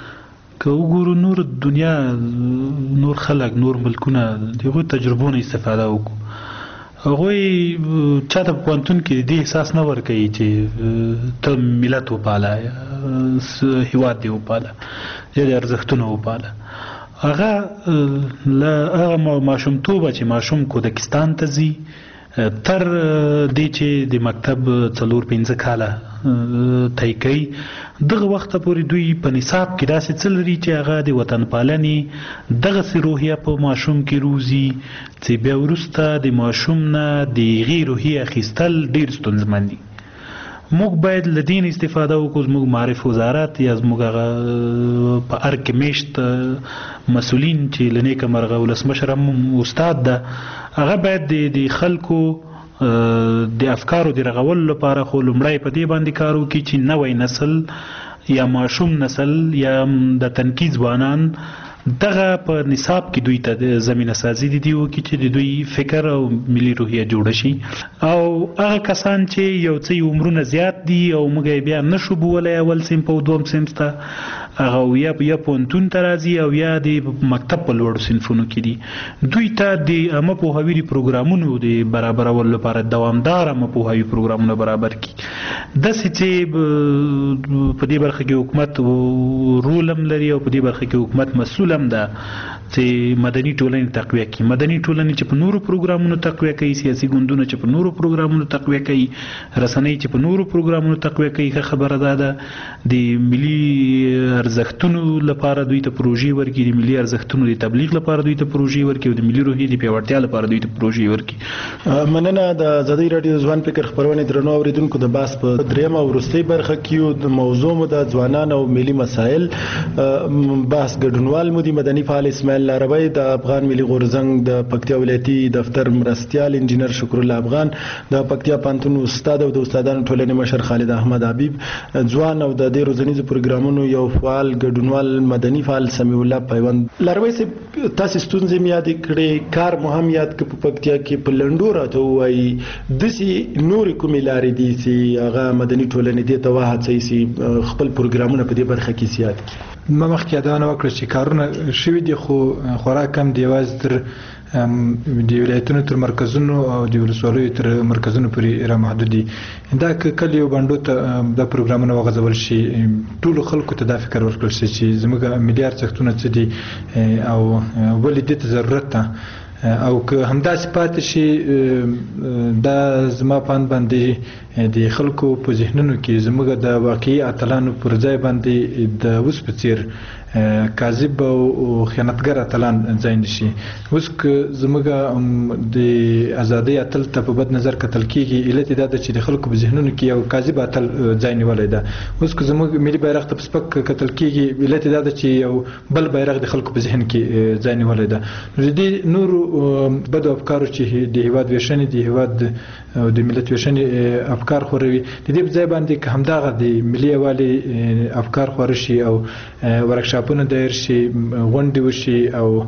Speaker 22: که وګورو نور دنیا، نور خلک، نور ملکونه د هغوی تجربو نه استفاده وکړو. هغوی چاته په پوهنتون کې دې احساس نه ورکوي چې ته ملت وپاله، هېواد دې وپاله یا د ارزښتونه وپاله. هغه له هغه ماشومتوبه چې ماشوم کودکستان ته ځي تر دې چې د مکتب 4-5 کاله تای کوي دغه وخت پورې دوی په نصاب کې داسې څه لري چې هغه د وطن پالنې دغسې روحیه په ماشوم کې روزي چې بیا وروسته د ماشوم نه د هغې روحیې اخیستل ډېر ستونزمن دي. موږ باید له دین استفاده وکړو. زموږ معرف وزارت یا زموږ هغه په هر کې میشت مسؤلین چې له نیکه مرغه ولسمشر هم استاد ده هغه باید د خلکو د افکارو د رغولو لپاره خو لومړی په دې باندې کار وکړي چې نوی نسل یا ماشوم نسل یا د تنکي ځوانان دغه په نصاب کې دوی ته زمینه سازي دي وکړي چې د دوی فکر او ملي روحیه جوړه شي. او هغه کسان چې یو څه عمرونه زیات دي او موږ بیا نشو بولی اول صنف او دوم صنف ته هغه یا پوهنتون ته راځي او یا د مکتب په لوړو صنفونو کې دي دوی ته د عامه پوهاوي پروګرامونو د برابرولو لپاره دوامدار عامه پوهاوي پروګرامونه برابر کړي. داسې چې په دې برخه کې حکومت رول هم لري او په دې برخه کې حکومت مسؤل هم ده چې مدني ټولنې تقویه کړي. مدني ټولنې چې په نورو پروګرامونو تقویه کوي سیاسي ګوندونه چې په نورو پروګرامونو تقویه کوي رسنۍ چې په نورو پروګرامونو تقویه کوي ښه خبره ده د ملي ارزښتونو لپاره دوی ته پروژې ورکړي د ملي ارزښتونو د تبلیغ لپاره دوی ته پروژې ورکړي او د ملي روحیې د پیاوړتیا لپاره دوی ته پروژې ورکړي.
Speaker 20: مننه. د ازادي راډیو ځوان فکر خپرونې درنو اوریدونکو د باس په درېمه او وروستۍ برخه کې د موضوع مو د ځوانان او ملي مسایل بحث ګډونوال مو د مدني فعال اسماعیل لاروی د افغان ملي غورځنګ د پکتیا ولایتي دفتر مرستیال انجینر شکر الله افغان د پکتیا پانتون استاد او د استادانو ټولنې مشر خالد احمد حبیب ځوان او د دې روزنیزو پروګرامونو یو فعال ګډونوال مدني فعال سمیع الله پیوند. لاروی صاحب تاسو ستونزې مې یاد کړې کار مهم یاد کړ په پکتیا کې په لنډو راته وایي داسې نورې کومې لارې دي چې هغه مدني ټولنې دې ته وهڅوي چې خپل پروګرامونه په دې برخه کې زیات کړي.
Speaker 21: ما مخکې یادونه وکړه چې کارونه شوي دي خو خورا کم دی یوازې تر د ولایتونو تر مرکزونو او د ولسوالیو تر مرکزونو پورې رامحدود دي. دا که کله یو بانډو ته دا پروګرامونه وغځول شي ټولو خلکو ته دا فکر ورکړل شي چې زموږ ملي ارزښتونه څه دي او ولې دې ته ضرورت ده او که همداسې پاتې شي دا زما پاند باندې د خلکو په ذهنونو کې زموږ د واقعي اتلانو پر ځای باندې د اوس په څیر کاذب او خیانتګر اتلان ځای نشي. اوس که زموږ د ازادۍ اتل ته په بد نظر کتل کېږي علت دا ده چې د خلکو په ذهنونو کې یو کاذب اتل ځای نیولی ده. اوس که زموږ ملي بیرغ ته په سپک کتل کېږي علت دا ده چې یو بل بیرغ د خلکو په ذهن کې ځای نیولی ده. نو د دې نورو بدو افکارو چې د هیواد ویشنې د هیواد او د ملت ویشنې افکار خوروي د دې په ځای باندې که همدغه د ملي یوالي افکار خوره شي او ورکشاپونه دایر شي غونډې وشي او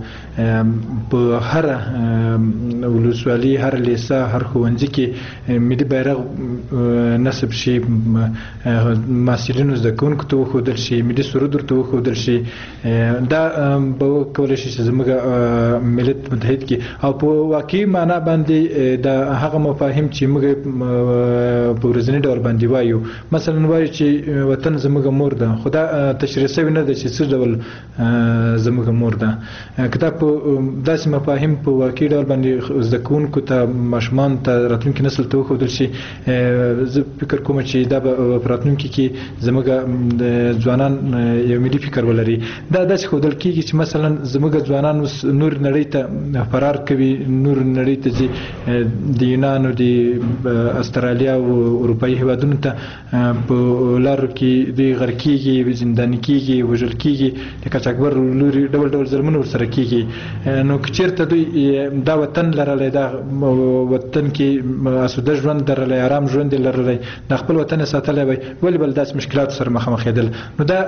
Speaker 21: په هر ولسوالي هر لیسه هر ښوونځي کې ملي بیرغ نصب شي محصلینو زده کوونکو ته وښودل شي ملي سرود ورته وښودل شي دا به کولی شي چې زموږ ملت متحد کړي او په واقعي معنا باندې د هغه مفاهیم چې موږ په ورځني ډول باندې وایو مثلا وایو چې وطن زموږ مور ده خو دا تشریح شوی نه ده چې څه ډول زموږ مور ده. که دا په داسې مفاهیم په واقعي ډول باندې زده کوونکو ته ماشومانو ته راتلونکي نسل ته وښودل شي زه فکر کوم چې دا به په راتلونکي کې زموږ ځوانان یو ملي فکر ولري. دا داسې ښودل کېږي چې مثلا زموږ ځوانان اوس نور نړۍ ته فرار کوي نور نړۍ ته ځي د یونان او د استرالیا او اروپایي هیوادونو ته په لارو کې دوی غر کېږي زنداني کېږي وژل کېږي د قاچاقبر لوري ډول ډول ظلمونه ورسره کېږي. نو که چېرته دوی دا وطن لرلی دا وطن کې اسوده ژوند لرلی آرام ژوند یې لرلی د خپل وطن یې ساتلی وی ولې بل داسې مشکلاتو سره مخامخېدل. نو دا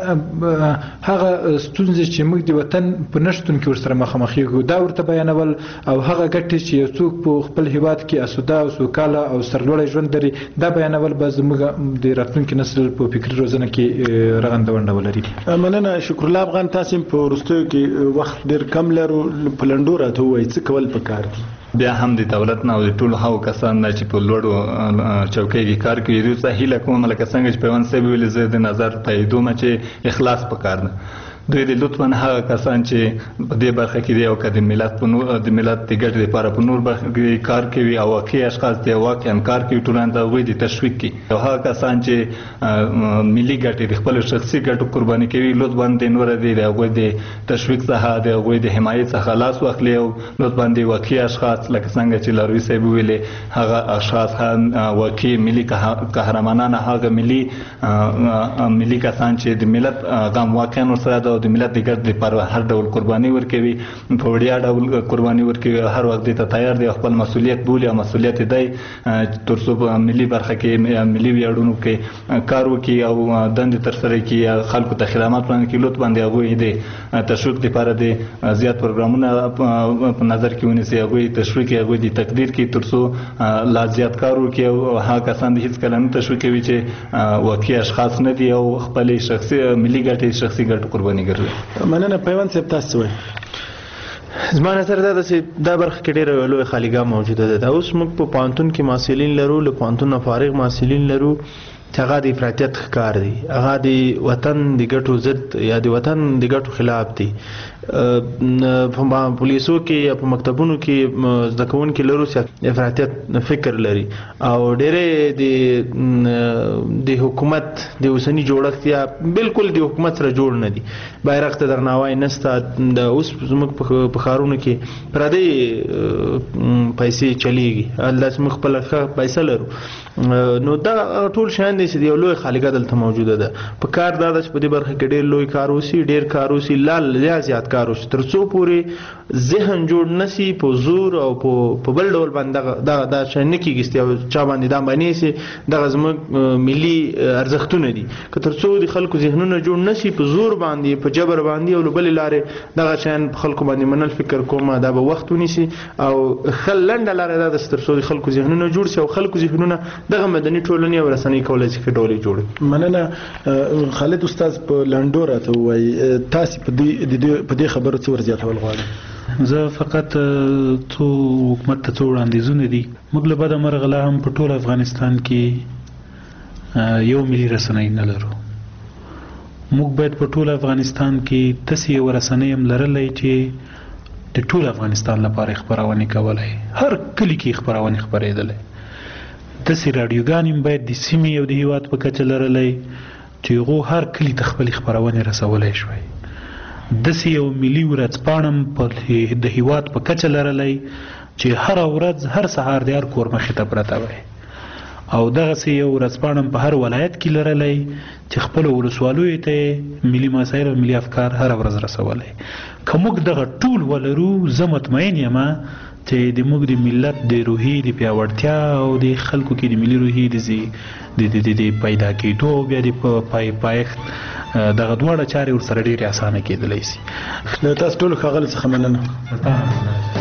Speaker 21: هغه ستونزې چې موږ د وطن په نشتون کې ورسره مخامخېږو دا ورته بیانول او هغه ګټې چې یو څوک په خپل هیواد کې اسوده او سوکاله او سرلوړی ژوند لري دا بیانول به زموږ د راتلونکي نسل په فکري روزنه کې رغنده ونډه ولري.
Speaker 20: مننه. شکر الله افغان تاسو په وروستیو کې وخت ډېر کم لرو په لنډو راته ووایئ څه کول پکار دي.
Speaker 1: بیا هم د دولت نه او د ټولو هغو کسانو نه چې په لوړو چوکۍ کې کار کوي دوی ته هیله کوم لکه څنګه چې پیوند صاحب ویلي زه د نظر تاییدوم چې اخلاص پکار ده. دوی د لطفاً هغه کسان چې په دې برخه کې دي او که د ملت په نور د ملت د ګټې لپاره په نور برخه کې کار کوي او واقعي اشخاص دي واقعاً کار کوي ټولنه د هغوی د تشویق کړي او هغه کسان چې ملي ګټې د خپل شخصي ګټو قرباني کوي لطفاً د نور د هغوی د تشویق څخه د هغوی د حمایت څخه لاس واخلي او لطفاً د واقعي اشخاص لکه څنګه چې لاروي صاحب ویلې هغه اشخاص هم واقعي ملي قهرمانان هغه ملي کسان چې د ملت غم واقعاً ورسره ده او د ملت د ګټې لپاره هر ډول قرباني ورکوي په وړیا ډول قرباني ورکوي هر وخت دې ته تیار دی خپل مسؤلیت بولي او مسؤلیت دی تر څو په ملي برخه کې ملي ویاړونو کې کار وکړي او دندې ترسره کړي خلکو ته خدمات وړاندې کړي لطفاً د هغوی د تشویق لپاره د زیات پروګرامونه په نظر کې ونیسي هغوی تشویق کړي هغوی د تقدیر کړي تر څو لا زیات کار وکړي او هغه کسان هیڅ کله نه تشویق کوي چې واقعي اشخاص نه دي او خپل شخصي ملي ګټې شخصي ګټو قرباني کوي.
Speaker 2: مننه پیوند صاحب تاسو وایي زما نظر دا چې دا برخه کې ډېره لویه خالیګاه موجوده ده دا اوس موږ په پوهنتون کې محصلین لرو له پوهنتون نه فارغ محصلین لرو چې هغه د افراطیت ښکار دي هغه د وطن د ګټو ضد یا د وطن د ګټو خلاف دي په پولیسو کې یا په مکتبونو کې زده کوونکي لرو چې افراطیت فکر لري او ډېرې د حکومت د اوسني جوړښت یا بالکل د حکومت سره جوړ نه دي بیرغ ته درناوی نشته د اوس زموږ په ښارونو کې پردي پیسې چلیږي همداسې موږ خپله پیسه لرو نو دا ټول شیان دي چې یو لوی خالیګاه دلته موجوده ده په کار دا ده چې په دې برخه کې ډېر لوی کار وشي ډېر کار وشي زیات کار وشي تر څو پورې ذهن جوړ نشي په زور او په بل ډول باندې دا شی نه کېږي او چا باندې دا باندې سي دغه زموږ ملي ارزښتونه دي که تر څو د خلکو ذهنونه جوړ نشي په زور باندې په جبر باندې او بلې لارې دغه شیان په خلکو باندې منل فکر کوم دا به وخت ونیسي او لنډه لاره دا ده تر څو د خلکو ذهنونه جوړ شي او خلکو ذهنونه دغه مدني ټولنې او رسنۍ کولای شي چې ډولې جوړ
Speaker 20: مننه خالد استاد په لنډو راته وایي تاسو په دې خبرو څه ور زیاتول غواړئ
Speaker 22: زه فقط څو حکومت ته څو وړاندیزونه دي موږ له بده مرغه لا هم په ټول افغانستان کې یو ملي رسنۍ نه لرو موږ باید په ټول افغانستان کې داسې یوه رسنۍ هم لرلی چې د ټول افغانستان لپاره خپرونې کولای هر کلي کې خپرونې خپرېدلی داسې راډیوګانې هم باید د سیمې او د هېواد په کچه لرلی چې هغو هر کلي ته خپلې خپرونې رسولی شوی داسې یو ملي ورځپاڼه هم د هېواد په کچه لرلی چې هره ورځ هر سهار د هر کور مخې ته پرته وی او دغسې یو ورځپاڼه په هر ولایت کې لرلی چې خپلو ولسوالیو ته ملي مسایل او ملي افکار هره ورځ رسولی که موږ دغه ټول ولرو زه مطمئن یم چې د موږ د ملت د روحي د پیاوړتیا او د خلکو کې د ملي روحي د پیدا کېدو او بیا د پایښت دغه دواړه چارې ورسره ډېرې اسانه کېدلی شي
Speaker 20: له تاسو ټولو ښاغلي څخه مننه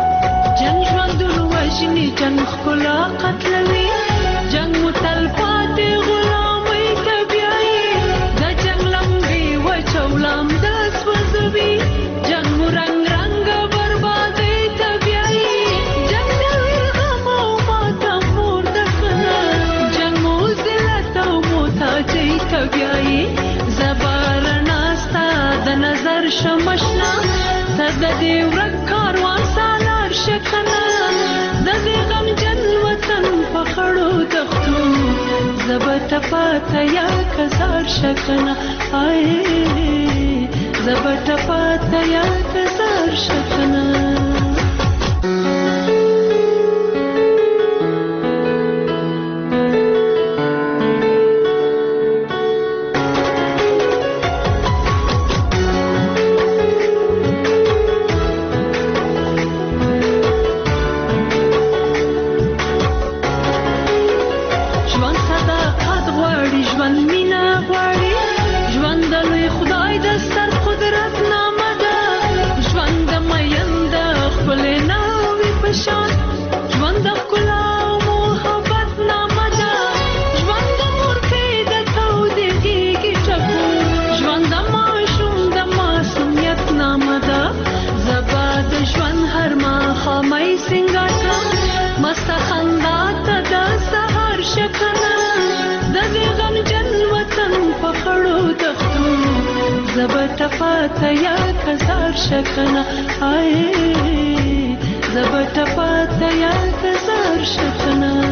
Speaker 4: جنگ ښکلا قتلوي جنگ مو تل پاتې د دې ورک کاروان سالار شکنه د دې غمجن وطن په خړو دښتو زبته پاته یا کزار شکنه آی زبته پاته یا کزار شکنه زبته پاته یا کزار شکنه آی زبته پاته یا کزار شکنه